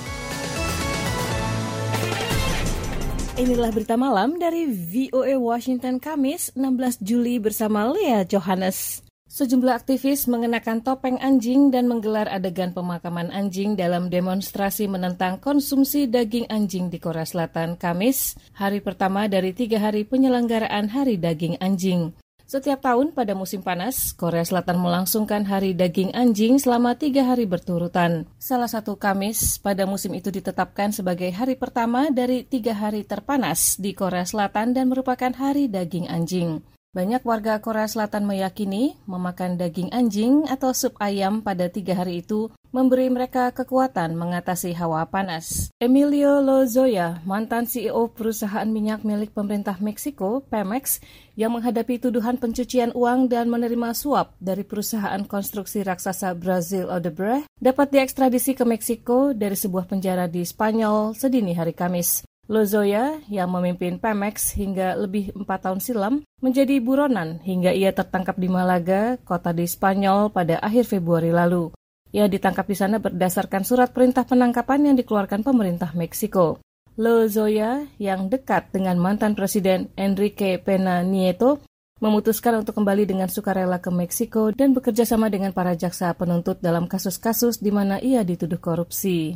Inilah berita malam dari V O A Washington Kamis enam belas Juli bersama Lea Johannes. Sejumlah aktivis mengenakan topeng anjing dan menggelar adegan pemakaman anjing dalam demonstrasi menentang konsumsi daging anjing di Korea Selatan Kamis, hari pertama dari tiga hari penyelenggaraan Hari Daging Anjing. Setiap tahun pada musim panas, Korea Selatan melangsungkan Hari Daging Anjing selama tiga hari berturutan. Salah satu Kamis pada musim itu ditetapkan sebagai hari pertama dari tiga hari terpanas di Korea Selatan dan merupakan Hari Daging Anjing. Banyak warga Korea Selatan meyakini memakan daging anjing atau sup ayam pada tiga hari itu memberi mereka kekuatan mengatasi hawa panas. Emilio Lozoya, mantan C E O perusahaan minyak milik pemerintah Meksiko, Pemex, yang menghadapi tuduhan pencucian uang dan menerima suap dari perusahaan konstruksi raksasa Brazil Odebrecht, dapat diekstradisi ke Meksiko dari sebuah penjara di Spanyol sedini hari Kamis. Lozoya, yang memimpin Pemex hingga lebih empat tahun silam, menjadi buronan hingga ia tertangkap di Malaga, kota di Spanyol pada akhir Februari lalu. Ia ditangkap di sana berdasarkan surat perintah penangkapan yang dikeluarkan pemerintah Meksiko. Lozoya, yang dekat dengan mantan Presiden Enrique Pena Nieto, memutuskan untuk kembali dengan sukarela ke Meksiko dan bekerja sama dengan para jaksa penuntut dalam kasus-kasus di mana ia dituduh korupsi.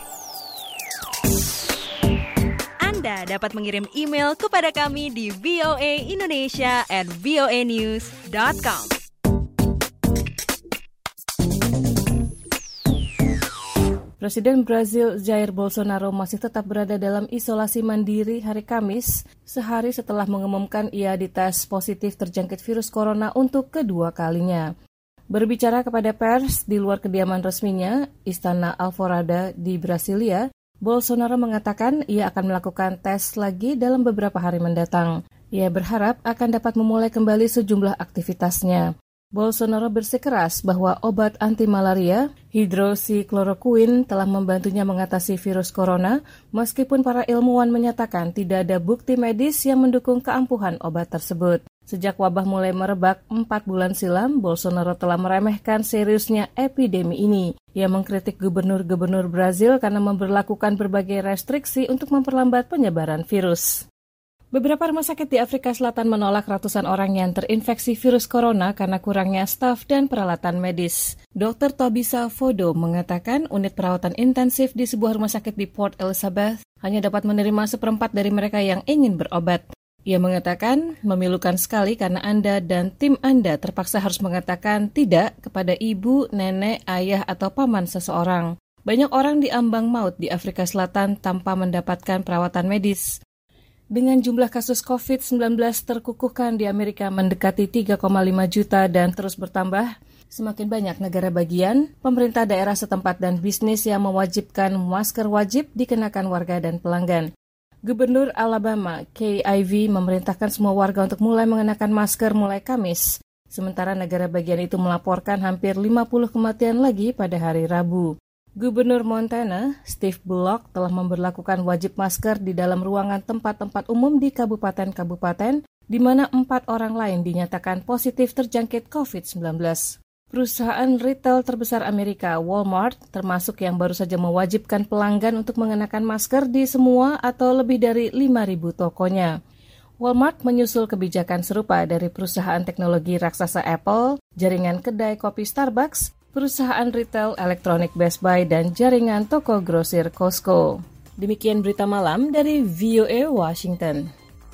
Anda dapat mengirim email kepada kami di v o a indonesia at v o a news dot com. Presiden Brazil Jair Bolsonaro masih tetap berada dalam isolasi mandiri hari Kamis, sehari setelah mengumumkan ia dites positif terjangkit virus corona untuk kedua kalinya. Berbicara kepada pers di luar kediaman resminya, Istana Alvorada di Brasilia, Bolsonaro mengatakan ia akan melakukan tes lagi dalam beberapa hari mendatang. Ia berharap akan dapat memulai kembali sejumlah aktivitasnya. Bolsonaro bersikeras bahwa obat anti-malaria, hidroksikloroquine, telah membantunya mengatasi virus corona, meskipun para ilmuwan menyatakan tidak ada bukti medis yang mendukung keampuhan obat tersebut. Sejak wabah mulai merebak empat bulan silam, Bolsonaro telah meremehkan seriusnya epidemi ini. Ia mengkritik gubernur-gubernur Brazil karena memberlakukan berbagai restriksi untuk memperlambat penyebaran virus. Beberapa rumah sakit di Afrika Selatan menolak ratusan orang yang terinfeksi virus corona karena kurangnya staf dan peralatan medis. dokter Tobisa Fodo mengatakan unit perawatan intensif di sebuah rumah sakit di Port Elizabeth hanya dapat menerima seperempat dari mereka yang ingin berobat. Ia mengatakan, memilukan sekali karena Anda dan tim Anda terpaksa harus mengatakan tidak kepada ibu, nenek, ayah, atau paman seseorang. Banyak orang diambang maut di Afrika Selatan tanpa mendapatkan perawatan medis. Dengan jumlah kasus covid sembilan belas terkukuhkan di Amerika mendekati tiga koma lima juta dan terus bertambah, semakin banyak negara bagian, pemerintah daerah setempat dan bisnis yang mewajibkan masker wajib dikenakan warga dan pelanggan. Gubernur Alabama, Kay Ivey, memerintahkan semua warga untuk mulai mengenakan masker mulai Kamis. Sementara negara bagian itu melaporkan hampir lima puluh kematian lagi pada hari Rabu. Gubernur Montana, Steve Bullock, telah memberlakukan wajib masker di dalam ruangan tempat-tempat umum di kabupaten-kabupaten di mana empat orang lain dinyatakan positif terjangkit covid sembilan belas. Perusahaan retail terbesar Amerika, Walmart, termasuk yang baru saja mewajibkan pelanggan untuk mengenakan masker di semua atau lebih dari lima ribu tokonya. Walmart menyusul kebijakan serupa dari perusahaan teknologi raksasa Apple, jaringan kedai kopi Starbucks, perusahaan retail elektronik Best Buy, dan jaringan toko grosir Costco. Demikian berita malam dari V O A Washington.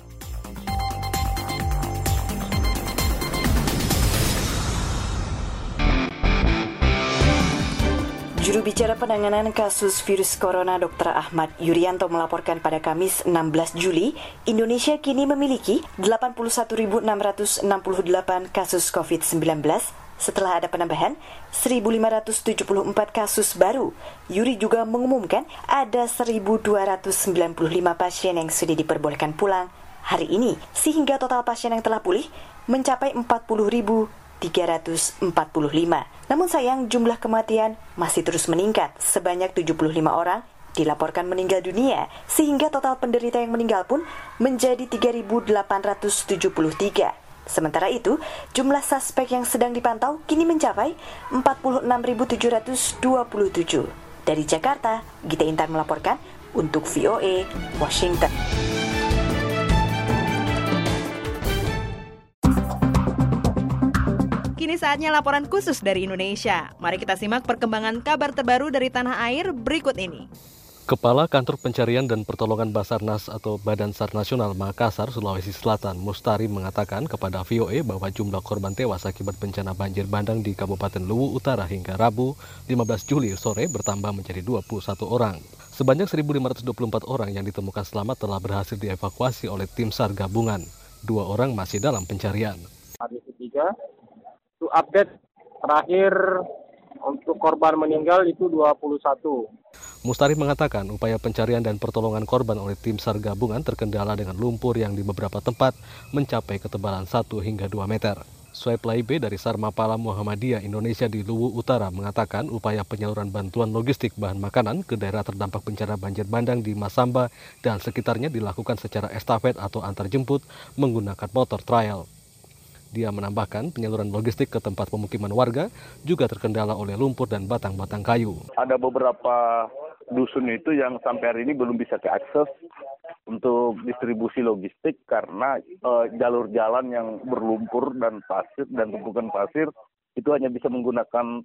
Juru bicara penanganan kasus virus corona dokter Ahmad Yuryanto melaporkan pada Kamis enam belas Juli, Indonesia kini memiliki delapan puluh satu ribu enam ratus enam puluh delapan kasus covid sembilan belas setelah ada penambahan seribu lima ratus tujuh puluh empat kasus baru. Yuri juga mengumumkan ada seribu dua ratus sembilan puluh lima pasien yang sudah diperbolehkan pulang hari ini, sehingga total pasien yang telah pulih mencapai empat puluh ribu tiga ratus empat puluh lima. Namun sayang jumlah kematian masih terus meningkat. Sebanyak tujuh puluh lima orang dilaporkan meninggal dunia, sehingga total penderita yang meninggal pun menjadi tiga ribu delapan ratus tujuh puluh tiga. Sementara itu, jumlah suspek yang sedang dipantau kini mencapai empat puluh enam ribu tujuh ratus dua puluh tujuh. Dari Jakarta, Gita Intan melaporkan untuk V O A Washington. Kini saatnya laporan khusus dari Indonesia. Mari kita simak perkembangan kabar terbaru dari tanah air berikut ini. Kepala Kantor Pencarian dan Pertolongan Basarnas atau Badan SAR Nasional Makassar, Sulawesi Selatan, Mustari mengatakan kepada V O A bahwa jumlah korban tewas akibat bencana banjir bandang di Kabupaten Luwu Utara hingga Rabu lima belas Juli sore bertambah menjadi dua puluh satu orang. Sebanyak seribu lima ratus dua puluh empat orang yang ditemukan selamat telah berhasil dievakuasi oleh tim SAR gabungan. Dua orang masih dalam pencarian. Hari ketiga, itu update terakhir untuk korban meninggal itu dua puluh satu. Mustari mengatakan upaya pencarian dan pertolongan korban oleh tim SAR gabungan terkendala dengan lumpur yang di beberapa tempat mencapai ketebalan satu hingga dua meter. Suhaib Laibe dari SAR Mapala Muhammadiyah Indonesia di Luwu Utara mengatakan upaya penyaluran bantuan logistik bahan makanan ke daerah terdampak bencana banjir bandang di Masamba dan sekitarnya dilakukan secara estafet atau antarjemput menggunakan motor trial. Dia menambahkan penyaluran logistik ke tempat pemukiman warga juga terkendala oleh lumpur dan batang-batang kayu. Ada beberapa dusun itu yang sampai hari ini belum bisa diakses untuk distribusi logistik karena uh, jalur jalan yang berlumpur dan pasir dan tumpukan pasir itu hanya bisa menggunakan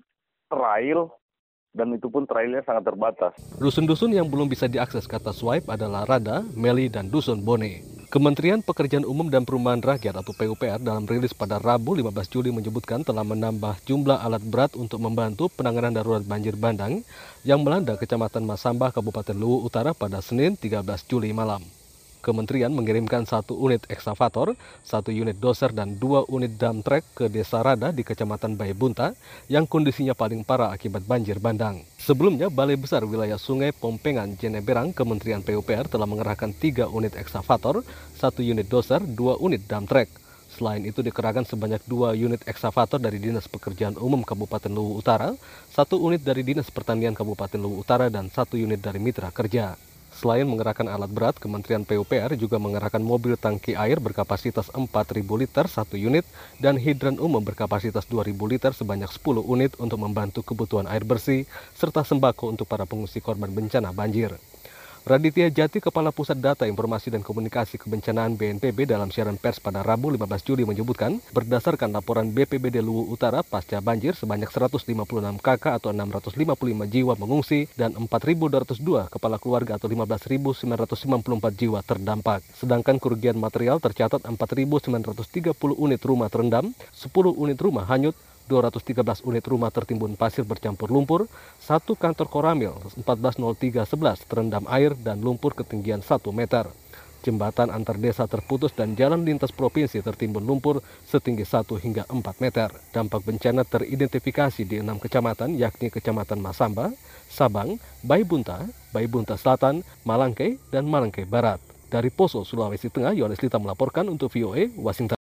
trail dan itu pun trailnya sangat terbatas. Dusun-dusun yang belum bisa diakses kata Swipe adalah Rada, Meli, dan Dusun Bone. Kementerian Pekerjaan Umum dan Perumahan Rakyat atau P U P R dalam rilis pada Rabu lima belas Juli menyebutkan telah menambah jumlah alat berat untuk membantu penanganan darurat banjir bandang yang melanda Kecamatan Masamba, Kabupaten Luwu Utara pada Senin tiga belas Juli malam. Kementerian mengirimkan satu unit ekskavator, satu unit doser, dan dua unit dump truck ke Desa Rada di Kecamatan Baibunta yang kondisinya paling parah akibat banjir bandang. Sebelumnya, Balai Besar Wilayah Sungai Pompengan Jeneberang Kementerian P U P R telah mengerahkan tiga unit ekskavator, satu unit doser, dua unit dump truck. Selain itu dikerahkan sebanyak dua unit ekskavator dari Dinas Pekerjaan Umum Kabupaten Luwu Utara, satu unit dari Dinas Pertanian Kabupaten Luwu Utara, dan satu unit dari Mitra Kerja. Selain mengerahkan alat berat, Kementerian P U P R juga mengerahkan mobil tangki air berkapasitas empat ribu liter satu unit dan hidran umum berkapasitas dua ribu liter sebanyak sepuluh unit untuk membantu kebutuhan air bersih serta sembako untuk para pengungsi korban bencana banjir. Raditya Jati, Kepala Pusat Data Informasi dan Komunikasi Kebencanaan B N P B dalam siaran pers pada Rabu lima belas Juli menyebutkan, berdasarkan laporan B P B D Luwu Utara pasca banjir sebanyak seratus lima puluh enam kakak atau enam ratus lima puluh lima jiwa mengungsi dan empat ribu dua ratus dua kepala keluarga atau lima belas ribu sembilan ratus sembilan puluh empat jiwa terdampak. Sedangkan kerugian material tercatat empat ribu sembilan ratus tiga puluh unit rumah terendam, sepuluh unit rumah hanyut, dua ratus tiga belas unit rumah tertimbun pasir bercampur lumpur, satu kantor Koramil empat belas nol tiga sebelas terendam air dan lumpur ketinggian satu meter. Jembatan antar desa terputus dan jalan lintas provinsi tertimbun lumpur setinggi satu hingga empat meter. Dampak bencana teridentifikasi di enam kecamatan yakni Kecamatan Masamba, Sabang, Baibunta, Baibunta Selatan, Malangke, dan Malangke Barat. Dari Poso, Sulawesi Tengah, Yohanes Lita melaporkan untuk V O A Washington.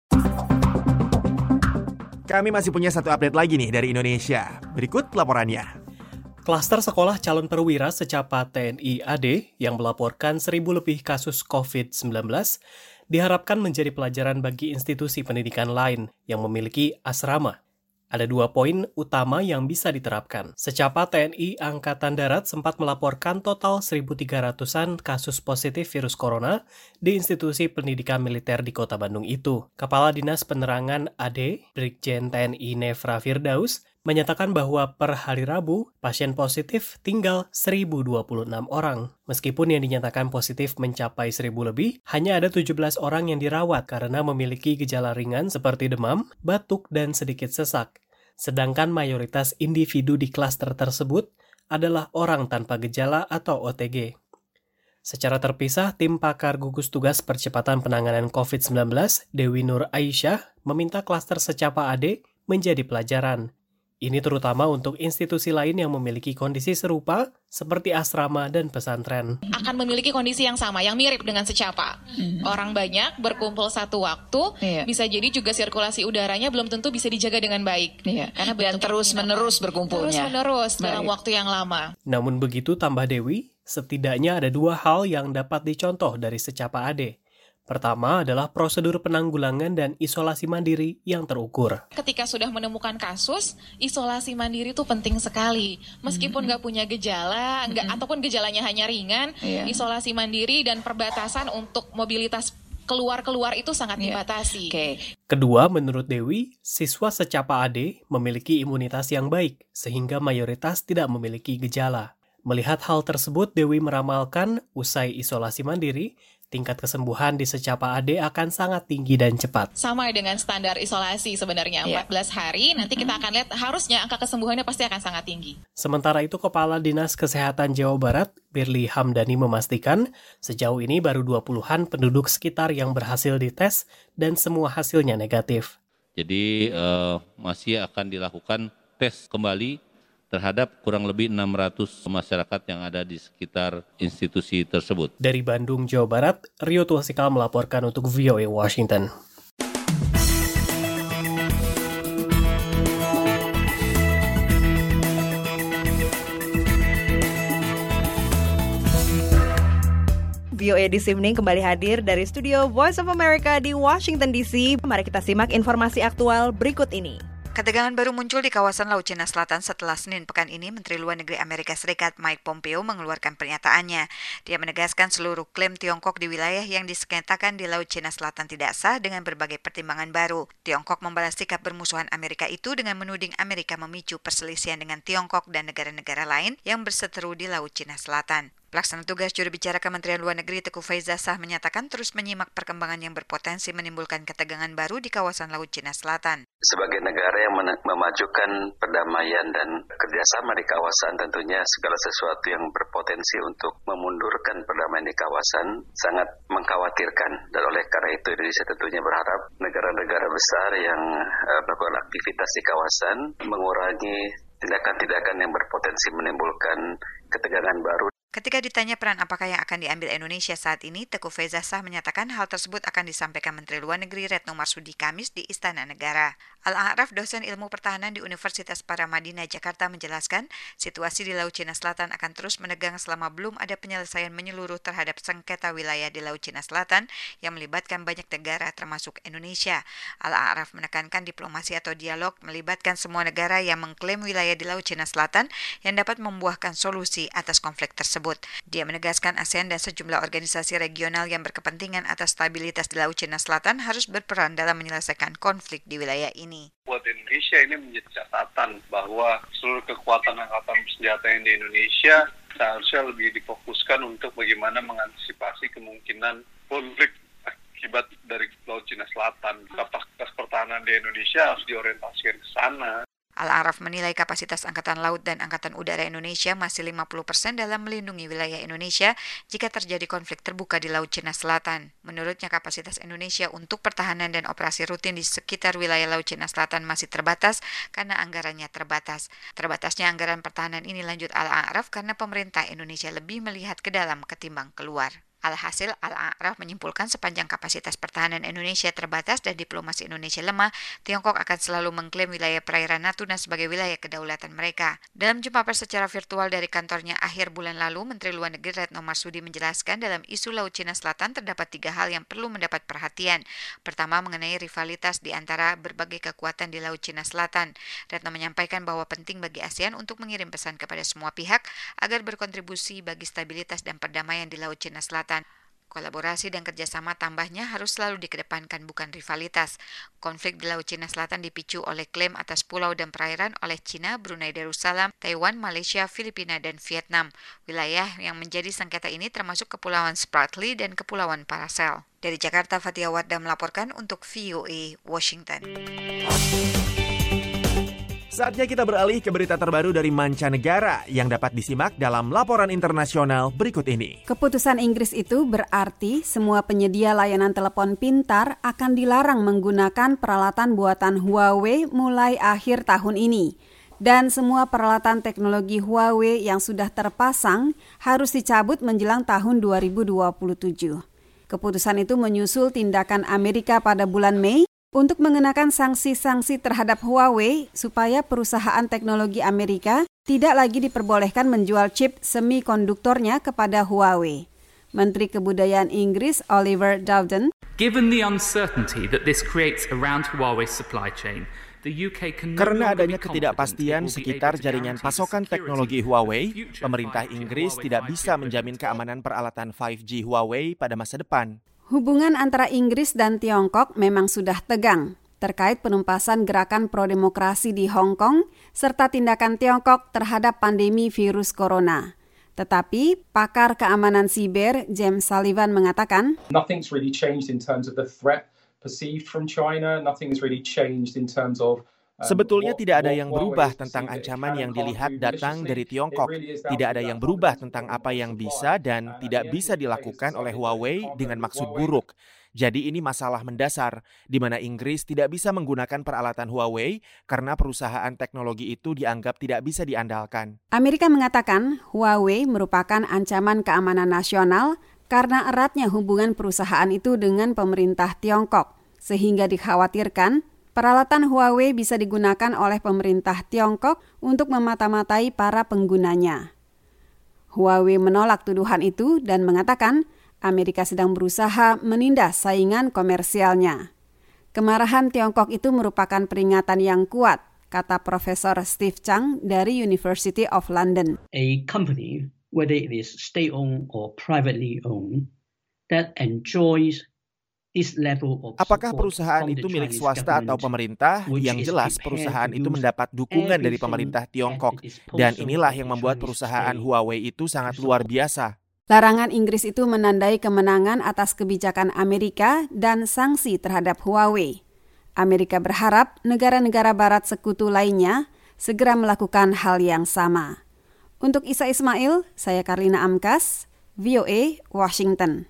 Kami masih punya satu update lagi nih dari Indonesia. Berikut laporannya. Klaster sekolah calon perwira secapa T N I A D yang melaporkan seribu lebih kasus covid sembilan belas diharapkan menjadi pelajaran bagi institusi pendidikan lain yang memiliki asrama. Ada dua poin utama yang bisa diterapkan. Secapa T N I Angkatan Darat sempat melaporkan total seribu tiga ratusan kasus positif virus corona di institusi pendidikan militer di Kota Bandung itu. Kepala Dinas Penerangan A D, Brigjen T N I Nefra Firdaus, menyatakan bahwa per hari Rabu, pasien positif tinggal seribu dua puluh enam orang. Meskipun yang dinyatakan positif mencapai seribu lebih, hanya ada tujuh belas orang yang dirawat karena memiliki gejala ringan seperti demam, batuk, dan sedikit sesak. Sedangkan mayoritas individu di klaster tersebut adalah orang tanpa gejala atau O T G. Secara terpisah, tim pakar gugus tugas percepatan penanganan covid sembilan belas, Dewi Nur Aisyah, meminta klaster Secapa A D menjadi pelajaran. Ini terutama untuk institusi lain yang memiliki kondisi serupa seperti asrama dan pesantren. Akan memiliki kondisi yang sama, yang mirip dengan Secapa. Mm-hmm. Orang banyak berkumpul satu waktu, yeah. bisa jadi juga sirkulasi udaranya belum tentu bisa dijaga dengan baik. Yeah. Karena dan terus-menerus berkumpulnya. Terus-menerus dalam waktu yang lama. Namun begitu, tambah Dewi, setidaknya ada dua hal yang dapat dicontoh dari Secapa A D. Pertama adalah prosedur penanggulangan dan isolasi mandiri yang terukur. Ketika sudah menemukan kasus, isolasi mandiri itu penting sekali. Meskipun nggak mm-hmm. punya gejala, nggak mm-hmm. ataupun gejalanya hanya ringan, yeah. isolasi mandiri dan perbatasan untuk mobilitas keluar-keluar itu sangat yeah. dibatasi. Okay. Kedua, menurut Dewi, siswa Secapa A D memiliki imunitas yang baik, sehingga mayoritas tidak memiliki gejala. Melihat hal tersebut, Dewi meramalkan usai isolasi mandiri, tingkat kesembuhan di Secapa A D akan sangat tinggi dan cepat. Sama dengan standar isolasi sebenarnya, yeah. empat belas hari, nanti kita akan lihat harusnya angka kesembuhannya pasti akan sangat tinggi. Sementara itu, Kepala Dinas Kesehatan Jawa Barat, Birli Hamdani, memastikan sejauh ini baru dua puluhan penduduk sekitar yang berhasil dites dan semua hasilnya negatif. Jadi uh, masih akan dilakukan tes kembali terhadap kurang lebih enam ratus masyarakat yang ada di sekitar institusi tersebut. Dari Bandung, Jawa Barat, Rio Tuasikal melaporkan untuk V O A Washington. V O A This Evening kembali hadir dari studio Voice of America di Washington D C. Mari kita simak informasi aktual berikut ini. Ketegangan baru muncul di kawasan Laut Cina Selatan setelah Senin pekan ini Menteri Luar Negeri Amerika Serikat Mike Pompeo mengeluarkan pernyataannya. Dia menegaskan seluruh klaim Tiongkok di wilayah yang disengketakan di Laut Cina Selatan tidak sah dengan berbagai pertimbangan baru. Tiongkok membalas sikap bermusuhan Amerika itu dengan menuding Amerika memicu perselisihan dengan Tiongkok dan negara-negara lain yang berseteru di Laut Cina Selatan. Pelaksana tugas juru bicara Kementerian Luar Negeri Teuku Faizasyah menyatakan terus menyimak perkembangan yang berpotensi menimbulkan ketegangan baru di kawasan Laut Cina Selatan. Sebagai negara yang memajukan perdamaian dan kerjasama di kawasan, tentunya segala sesuatu yang berpotensi untuk memundurkan perdamaian di kawasan sangat mengkhawatirkan. Dan oleh karena itu Indonesia tentunya berharap negara-negara besar yang uh, melakukan aktivitas di kawasan mengurangi tindakan-tindakan yang berpotensi menimbulkan ketegangan baru. Ketika ditanya peran apakah yang akan diambil Indonesia saat ini, Teuku Faizasyah menyatakan hal tersebut akan disampaikan Menteri Luar Negeri Retno Marsudi Kamis di Istana Negara. Al-A'raf, dosen ilmu pertahanan di Universitas Paramadina, Jakarta, menjelaskan situasi di Laut Cina Selatan akan terus menegang selama belum ada penyelesaian menyeluruh terhadap sengketa wilayah di Laut Cina Selatan yang melibatkan banyak negara termasuk Indonesia. Al-A'raf menekankan diplomasi atau dialog melibatkan semua negara yang mengklaim wilayah di Laut Cina Selatan yang dapat membuahkan solusi atas konflik tersebut. Dia menegaskan ASEAN dan sejumlah organisasi regional yang berkepentingan atas stabilitas di Laut Cina Selatan harus berperan dalam menyelesaikan konflik di wilayah ini. Buat Indonesia ini menjadi catatan bahwa seluruh kekuatan angkatan bersenjata yang di Indonesia seharusnya lebih difokuskan untuk bagaimana mengantisipasi kemungkinan konflik akibat dari Laut Cina Selatan. Kapasitas pertahanan di Indonesia harus diorientasikan ke sana. Al-A'raf menilai kapasitas Angkatan Laut dan Angkatan Udara Indonesia masih lima puluh persen dalam melindungi wilayah Indonesia jika terjadi konflik terbuka di Laut Cina Selatan. Menurutnya kapasitas Indonesia untuk pertahanan dan operasi rutin di sekitar wilayah Laut Cina Selatan masih terbatas karena anggarannya terbatas. Terbatasnya anggaran pertahanan ini, lanjut Al-A'raf, karena pemerintah Indonesia lebih melihat ke dalam ketimbang keluar. Alhasil, Al-A'raf menyimpulkan sepanjang kapasitas pertahanan Indonesia terbatas dan diplomasi Indonesia lemah, Tiongkok akan selalu mengklaim wilayah perairan Natuna sebagai wilayah kedaulatan mereka. Dalam jumpa pers secara virtual dari kantornya akhir bulan lalu, Menteri Luar Negeri Retno Marsudi menjelaskan dalam isu Laut Cina Selatan terdapat tiga hal yang perlu mendapat perhatian. Pertama, mengenai rivalitas di antara berbagai kekuatan di Laut Cina Selatan. Retno menyampaikan bahwa penting bagi ASEAN untuk mengirim pesan kepada semua pihak agar berkontribusi bagi stabilitas dan perdamaian di Laut Cina Selatan. Kolaborasi dan kerjasama tambahnya harus selalu dikedepankan, bukan rivalitas. Konflik di Laut Cina Selatan dipicu oleh klaim atas pulau dan perairan oleh China, Brunei Darussalam, Taiwan, Malaysia, Filipina, dan Vietnam. Wilayah yang menjadi sengketa ini termasuk Kepulauan Spratly dan Kepulauan Paracel. Dari Jakarta, Fatia Wardah melaporkan untuk V O A Washington. Saatnya kita beralih ke berita terbaru dari mancanegara yang dapat disimak dalam laporan internasional berikut ini. Keputusan Inggris itu berarti semua penyedia layanan telepon pintar akan dilarang menggunakan peralatan buatan Huawei mulai akhir tahun ini. Dan semua peralatan teknologi Huawei yang sudah terpasang harus dicabut menjelang tahun dua ribu dua puluh tujuh. Keputusan itu menyusul tindakan Amerika pada bulan Mei untuk mengenakan sanksi-sanksi terhadap Huawei supaya perusahaan teknologi Amerika tidak lagi diperbolehkan menjual chip semikonduktornya kepada Huawei. Menteri Kebudayaan Inggris Oliver Dowden, Given the uncertainty that this creates around Huawei's supply chain, the U K can Karena adanya ketidakpastian sekitar jaringan pasokan teknologi Huawei, pemerintah Inggris tidak bisa menjamin keamanan peralatan lima G Huawei pada masa depan. Hubungan antara Inggris dan Tiongkok memang sudah tegang terkait penumpasan gerakan pro-demokrasi di Hong Kong serta tindakan Tiongkok terhadap pandemi virus corona. Tetapi pakar keamanan siber James Sullivan mengatakan, Nothing's really changed in terms of the threat perceived from China. Nothing has really changed in terms of Sebetulnya tidak ada yang berubah tentang ancaman yang dilihat datang dari Tiongkok. Tidak ada yang berubah tentang apa yang bisa dan tidak bisa dilakukan oleh Huawei dengan maksud buruk. Jadi ini masalah mendasar, di mana Inggris tidak bisa menggunakan peralatan Huawei karena perusahaan teknologi itu dianggap tidak bisa diandalkan. Amerika mengatakan Huawei merupakan ancaman keamanan nasional karena eratnya hubungan perusahaan itu dengan pemerintah Tiongkok, sehingga dikhawatirkan peralatan Huawei bisa digunakan oleh pemerintah Tiongkok untuk memata-matai para penggunanya. Huawei menolak tuduhan itu dan mengatakan Amerika sedang berusaha menindas saingan komersialnya. Kemarahan Tiongkok itu merupakan peringatan yang kuat, kata Profesor Steve Chang dari University of London. A company, whether it is state-owned or privately owned, that enjoys Apakah perusahaan itu milik swasta atau pemerintah? Yang jelas perusahaan itu mendapat dukungan dari pemerintah Tiongkok. Dan inilah yang membuat perusahaan Huawei itu sangat luar biasa. Larangan Inggris itu menandai kemenangan atas kebijakan Amerika dan sanksi terhadap Huawei. Amerika berharap negara-negara barat sekutu lainnya segera melakukan hal yang sama. Untuk Isa Ismail, saya Karlina Amkas, V O A, Washington.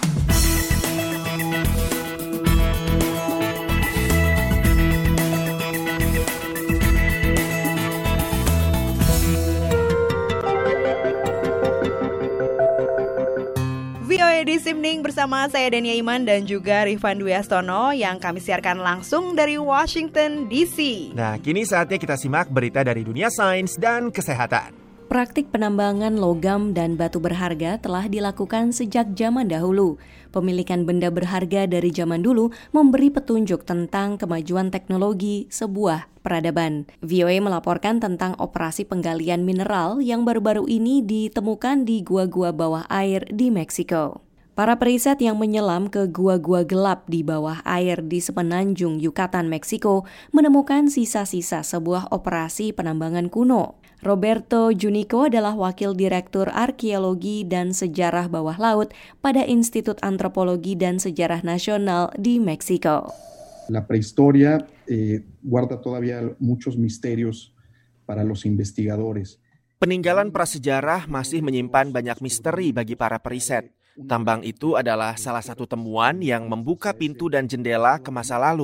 V O A This Evening bersama saya Dania Iman dan juga Rifan Dwi Astono yang kami siarkan langsung dari Washington D C. Nah, kini saatnya kita simak berita dari dunia sains dan kesehatan. Praktik penambangan logam dan batu berharga telah dilakukan sejak zaman dahulu. Pemilikan benda berharga dari zaman dulu memberi petunjuk tentang kemajuan teknologi sebuah peradaban. V O A melaporkan tentang operasi penggalian mineral yang baru-baru ini ditemukan di gua-gua bawah air di Meksiko. Para periset yang menyelam ke gua-gua gelap di bawah air di semenanjung Yucatan, Meksiko, menemukan sisa-sisa sebuah operasi penambangan kuno. Roberto Junico adalah Wakil Direktur Arkeologi dan Sejarah Bawah Laut pada Institut Antropologi dan Sejarah Nasional di Meksiko. La prehistoria eh, guarda todavía muchos misterios para los investigadores. Peninggalan prasejarah masih menyimpan banyak misteri bagi para periset. Tambang itu adalah salah satu temuan yang membuka pintu dan jendela ke masa lalu.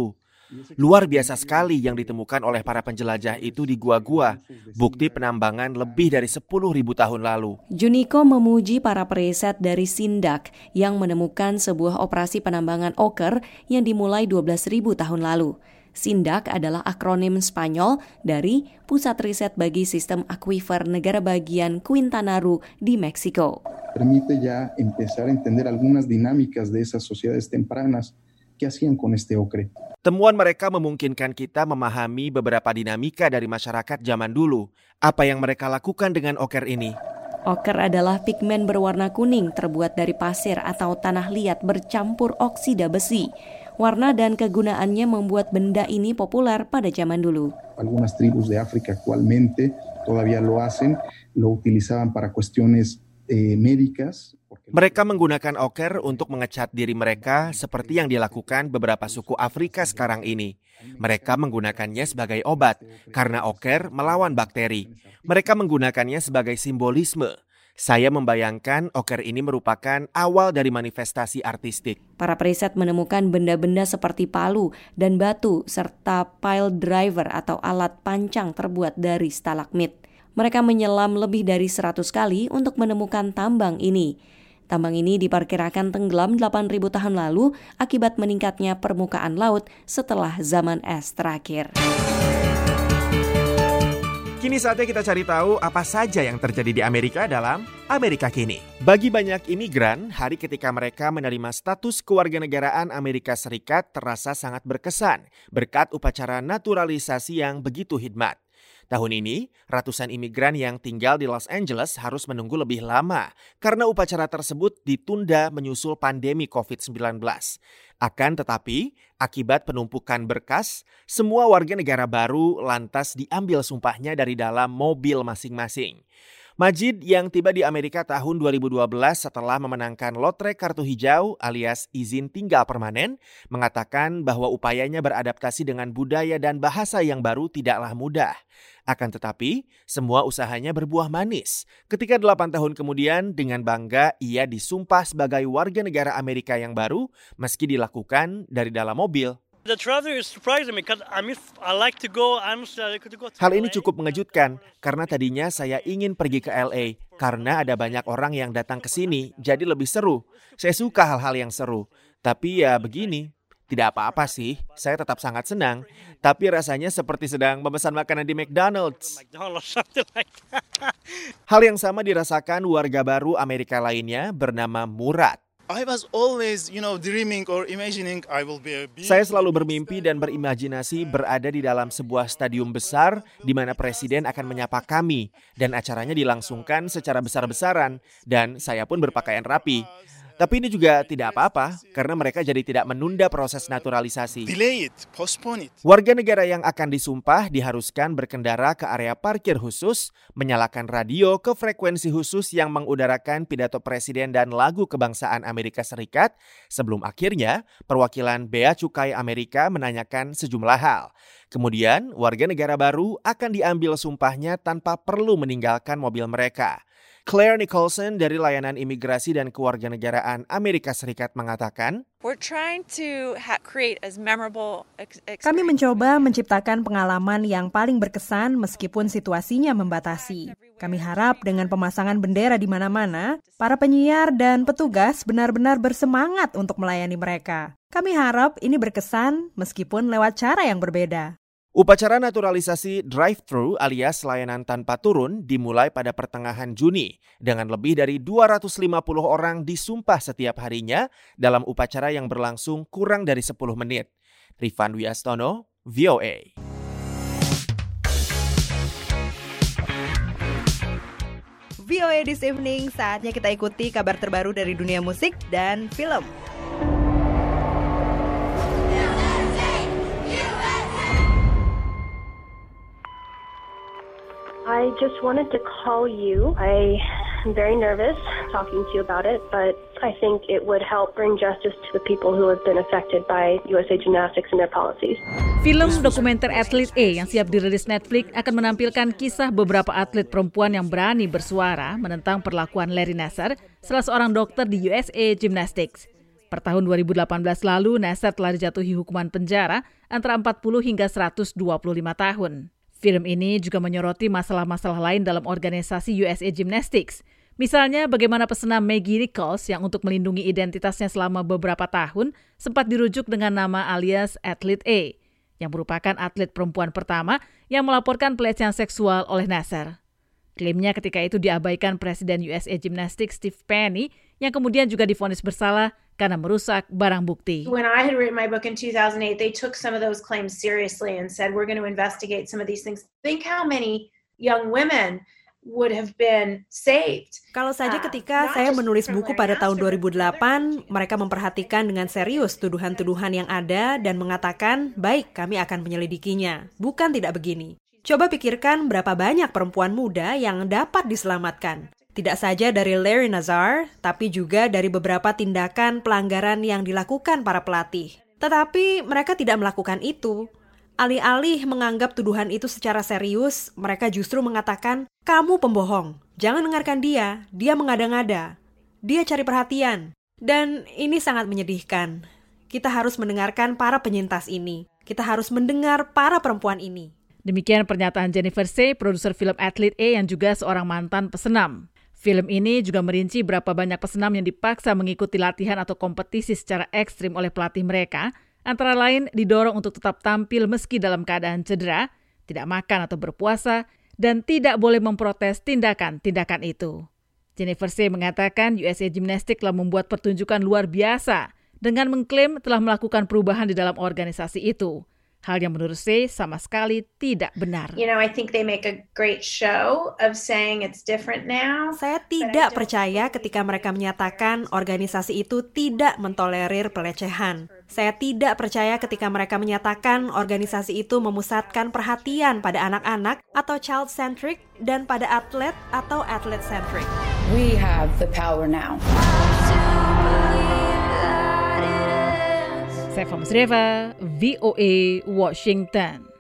Luar biasa sekali yang ditemukan oleh para penjelajah itu di gua-gua, bukti penambangan lebih dari sepuluh ribu tahun lalu. Juniko memuji para periset dari Sindak yang menemukan sebuah operasi penambangan oker yang dimulai dua belas ribu tahun lalu. Sindak adalah akronim Spanyol dari Pusat Riset bagi Sistem Akuifer Negara Bagian Quintana Roo di Meksiko. Permite ya empezar a entender algunas dinámicas de esas sociedades tempranas que hacían con este ocre. Temuan mereka memungkinkan kita memahami beberapa dinamika dari masyarakat zaman dulu. Apa yang mereka lakukan dengan oker ini? Oker adalah pigmen berwarna kuning terbuat dari pasir atau tanah liat bercampur oksida besi. Warna dan kegunaannya membuat benda ini populer pada zaman dulu. Algunas tribus de África actualmente todavía lo hacen, lo utilizaban para cuestiones eh, médicas. Mereka menggunakan oker untuk mengecat diri mereka seperti yang dilakukan beberapa suku Afrika sekarang ini. Mereka menggunakannya sebagai obat karena oker melawan bakteri. Mereka menggunakannya sebagai simbolisme. Saya membayangkan oker ini merupakan awal dari manifestasi artistik. Para periset menemukan benda-benda seperti palu dan batu serta pile driver atau alat pancang terbuat dari stalagmit. Mereka menyelam lebih dari seratus kali untuk menemukan tambang ini. Tambang ini diperkirakan tenggelam delapan ribu tahun lalu akibat meningkatnya permukaan laut setelah zaman es terakhir. Kini saatnya kita cari tahu apa saja yang terjadi di Amerika dalam Amerika Kini. Bagi banyak imigran, hari ketika mereka menerima status kewarganegaraan Amerika Serikat terasa sangat berkesan berkat upacara naturalisasi yang begitu hikmat. Tahun ini, ratusan imigran yang tinggal di Los Angeles harus menunggu lebih lama karena upacara tersebut ditunda menyusul pandemi covid sembilan belas. Akan tetapi, akibat penumpukan berkas, semua warga negara baru lantas diambil sumpahnya dari dalam mobil masing-masing. Majid yang tiba di Amerika tahun dua ribu dua belas setelah memenangkan lotre kartu hijau alias izin tinggal permanen, mengatakan bahwa upayanya beradaptasi dengan budaya dan bahasa yang baru tidaklah mudah. Akan tetapi, semua usahanya berbuah manis. Ketika delapan tahun kemudian, dengan bangga ia disumpah sebagai warga negara Amerika yang baru, meski dilakukan dari dalam mobil. Hal ini cukup mengejutkan karena tadinya saya ingin pergi ke L A karena ada banyak orang yang datang ke sini, jadi lebih seru. Saya suka hal-hal yang seru. Tapi ya begini, tidak apa-apa sih, saya tetap sangat senang. Tapi rasanya seperti sedang memesan makanan di McDonald's. Hal yang sama dirasakan warga baru Amerika lainnya bernama Murad. I was always, you know, dreaming or imagining I will be a big... Saya selalu bermimpi dan berimajinasi berada di dalam sebuah stadium besar di mana presiden akan menyapa kami dan acaranya dilangsungkan secara besar-besaran dan saya pun berpakaian rapi. Tapi ini juga tidak apa-apa karena mereka jadi tidak menunda proses naturalisasi. Delay it, postpone it. Warga negara yang akan disumpah diharuskan berkendara ke area parkir khusus, menyalakan radio ke frekuensi khusus yang mengudarakan pidato presiden dan lagu kebangsaan Amerika Serikat, sebelum akhirnya perwakilan Bea Cukai Amerika menanyakan sejumlah hal. Kemudian warga negara baru akan diambil sumpahnya tanpa perlu meninggalkan mobil mereka. Claire Nicholson dari Layanan Imigrasi dan Kewarganegaraan Amerika Serikat mengatakan, kami mencoba menciptakan pengalaman yang paling berkesan meskipun situasinya membatasi. Kami harap dengan pemasangan bendera di mana-mana, para penyiar dan petugas benar-benar bersemangat untuk melayani mereka. Kami harap ini berkesan meskipun lewat cara yang berbeda. Upacara naturalisasi drive-thru alias layanan tanpa turun dimulai pada pertengahan Juni dengan lebih dari dua ratus lima puluh orang disumpah setiap harinya dalam upacara yang berlangsung kurang dari sepuluh menit. Rifan Wiastono, V O A. V O A This Evening, saatnya kita ikuti kabar terbaru dari dunia musik dan film. I just wanted to call you. I'm very nervous talking to you about it, but I think it would help bring justice to the people who have been affected by U S A Gymnastics and their policies. Film dokumenter Athlete A yang siap dirilis Netflix akan menampilkan kisah beberapa atlet perempuan yang berani bersuara menentang perlakuan Larry Nassar, salah seorang dokter di U S A Gymnastics. Per tahun dua ribu delapan belas lalu, Nasser telah dijatuhi hukuman penjara antara empat puluh hingga seratus dua puluh lima tahun. Film ini juga menyoroti masalah-masalah lain dalam organisasi U S A Gymnastics. Misalnya bagaimana pesenam Maggie Nichols yang untuk melindungi identitasnya selama beberapa tahun sempat dirujuk dengan nama alias Athlete A, yang merupakan atlet perempuan pertama yang melaporkan pelecehan seksual oleh Nasser. Klaimnya ketika itu diabaikan Presiden U S A Gymnastics Steve Penny yang kemudian juga divonis bersalah karena merusak barang bukti. When I had written my book in two thousand eight, they took some of those claims seriously and said, we're going to investigate some of these things. Think how many young women would have been saved. Kalau saja ketika uh, saya menulis buku pada tahun dua ribu delapan, mereka memperhatikan dengan serius tuduhan-tuduhan yang ada dan mengatakan, baik, kami akan menyelidikinya. Bukan tidak begini. Coba pikirkan berapa banyak perempuan muda yang dapat diselamatkan. Tidak saja dari Larry Nassar, tapi juga dari beberapa tindakan pelanggaran yang dilakukan para pelatih. Tetapi mereka tidak melakukan itu. Alih-alih menganggap tuduhan itu secara serius, mereka justru mengatakan, kamu pembohong, jangan dengarkan dia, dia mengada-ngada, dia cari perhatian. Dan ini sangat menyedihkan. Kita harus mendengarkan para penyintas ini. Kita harus mendengar para perempuan ini. Demikian pernyataan Jennifer Sey, produser film Athlete A yang juga seorang mantan pesenam. Film ini juga merinci berapa banyak pesenam yang dipaksa mengikuti latihan atau kompetisi secara ekstrim oleh pelatih mereka, antara lain didorong untuk tetap tampil meski dalam keadaan cedera, tidak makan atau berpuasa, dan tidak boleh memprotes tindakan-tindakan itu. Jennifer Sey mengatakan U S A Gymnastics telah membuat pertunjukan luar biasa dengan mengklaim telah melakukan perubahan di dalam organisasi itu. Hal yang menurut Sey sama sekali tidak benar. You know, I think they make a great show of saying it's different now. Saya tidak percaya ketika mereka menyatakan organisasi itu tidak mentolerir pelecehan. Saya tidak percaya ketika mereka menyatakan organisasi itu memusatkan perhatian pada anak-anak atau child-centric dan pada atlet atau athlete-centric. We have the power now. Sefa Musreva, V O A, Washington.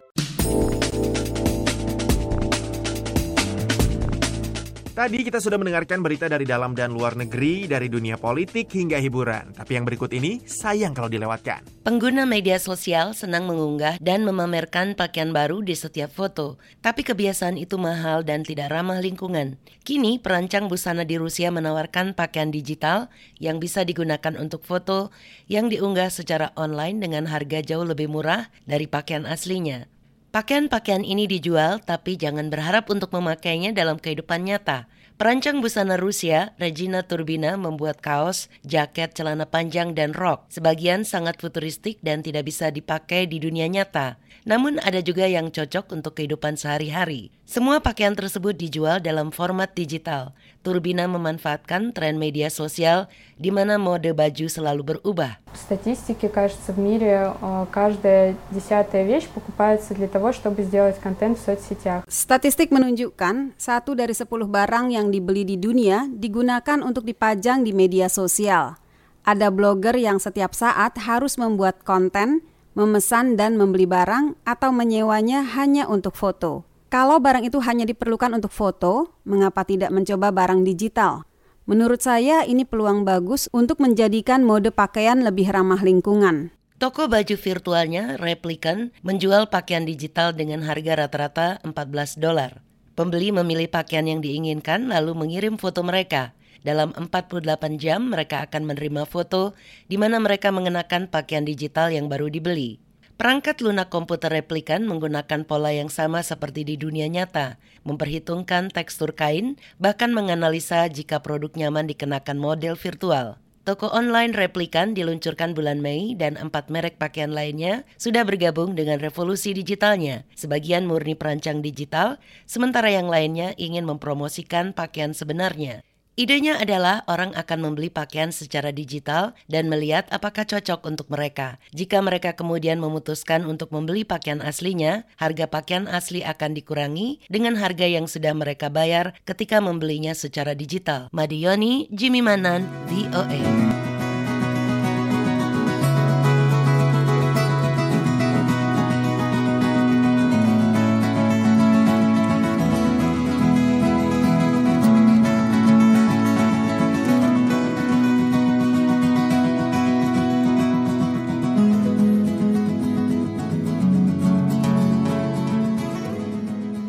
Tadi kita sudah mendengarkan berita dari dalam dan luar negeri, dari dunia politik hingga hiburan. Tapi yang berikut ini sayang kalau dilewatkan. Pengguna media sosial senang mengunggah dan memamerkan pakaian baru di setiap foto. Tapi kebiasaan itu mahal dan tidak ramah lingkungan. Kini perancang busana di Rusia menawarkan pakaian digital yang bisa digunakan untuk foto yang diunggah secara online dengan harga jauh lebih murah dari pakaian aslinya. Pakaian-pakaian ini dijual, tapi jangan berharap untuk memakainya dalam kehidupan nyata. Perancang busana Rusia, Regina Turbina, membuat kaos, jaket, celana panjang, dan rok. Sebagian sangat futuristik dan tidak bisa dipakai di dunia nyata. Namun ada juga yang cocok untuk kehidupan sehari-hari. Semua pakaian tersebut dijual dalam format digital. Turbina memanfaatkan tren media sosial di mana mode baju selalu berubah. Статистике, кажется, в мире каждая десятая вещь покупается для того, чтобы сделать контент в соцсетях. Statistik menunjukkan satu dari sepuluh barang yang dibeli di dunia digunakan untuk dipajang di media sosial. Ada blogger yang setiap saat harus membuat konten, memesan dan membeli barang atau menyewanya hanya untuk foto. Kalau barang itu hanya diperlukan untuk foto, mengapa tidak mencoba barang digital? Menurut saya ini peluang bagus untuk menjadikan mode pakaian lebih ramah lingkungan. Toko baju virtualnya, Replicant, menjual pakaian digital dengan harga rata-rata empat belas dolar. Pembeli memilih pakaian yang diinginkan lalu mengirim foto mereka. Dalam empat puluh delapan jam mereka akan menerima foto di mana mereka mengenakan pakaian digital yang baru dibeli. Perangkat lunak komputer Replicant menggunakan pola yang sama seperti di dunia nyata, memperhitungkan tekstur kain, bahkan menganalisa jika produk nyaman dikenakan model virtual. Toko online Replicant diluncurkan bulan Mei dan empat merek pakaian lainnya sudah bergabung dengan revolusi digitalnya. Sebagian murni perancang digital, sementara yang lainnya ingin mempromosikan pakaian sebenarnya. Idenya adalah orang akan membeli pakaian secara digital dan melihat apakah cocok untuk mereka. Jika mereka kemudian memutuskan untuk membeli pakaian aslinya, harga pakaian asli akan dikurangi dengan harga yang sudah mereka bayar ketika membelinya secara digital. Madioni, Jimmy Manan, V O A.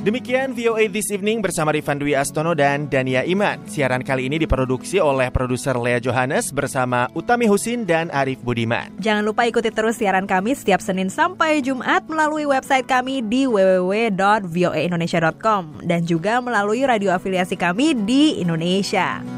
Demikian V O A This Evening bersama Rifan Dwi Astono dan Dania Iman. Siaran kali ini diproduksi oleh produser Lea Johannes bersama Utami Husin dan Arif Budiman. Jangan lupa ikuti terus siaran kami setiap Senin sampai Jumat melalui website kami di w w w dot voa indonesia dot com dan juga melalui radio afiliasi kami di Indonesia.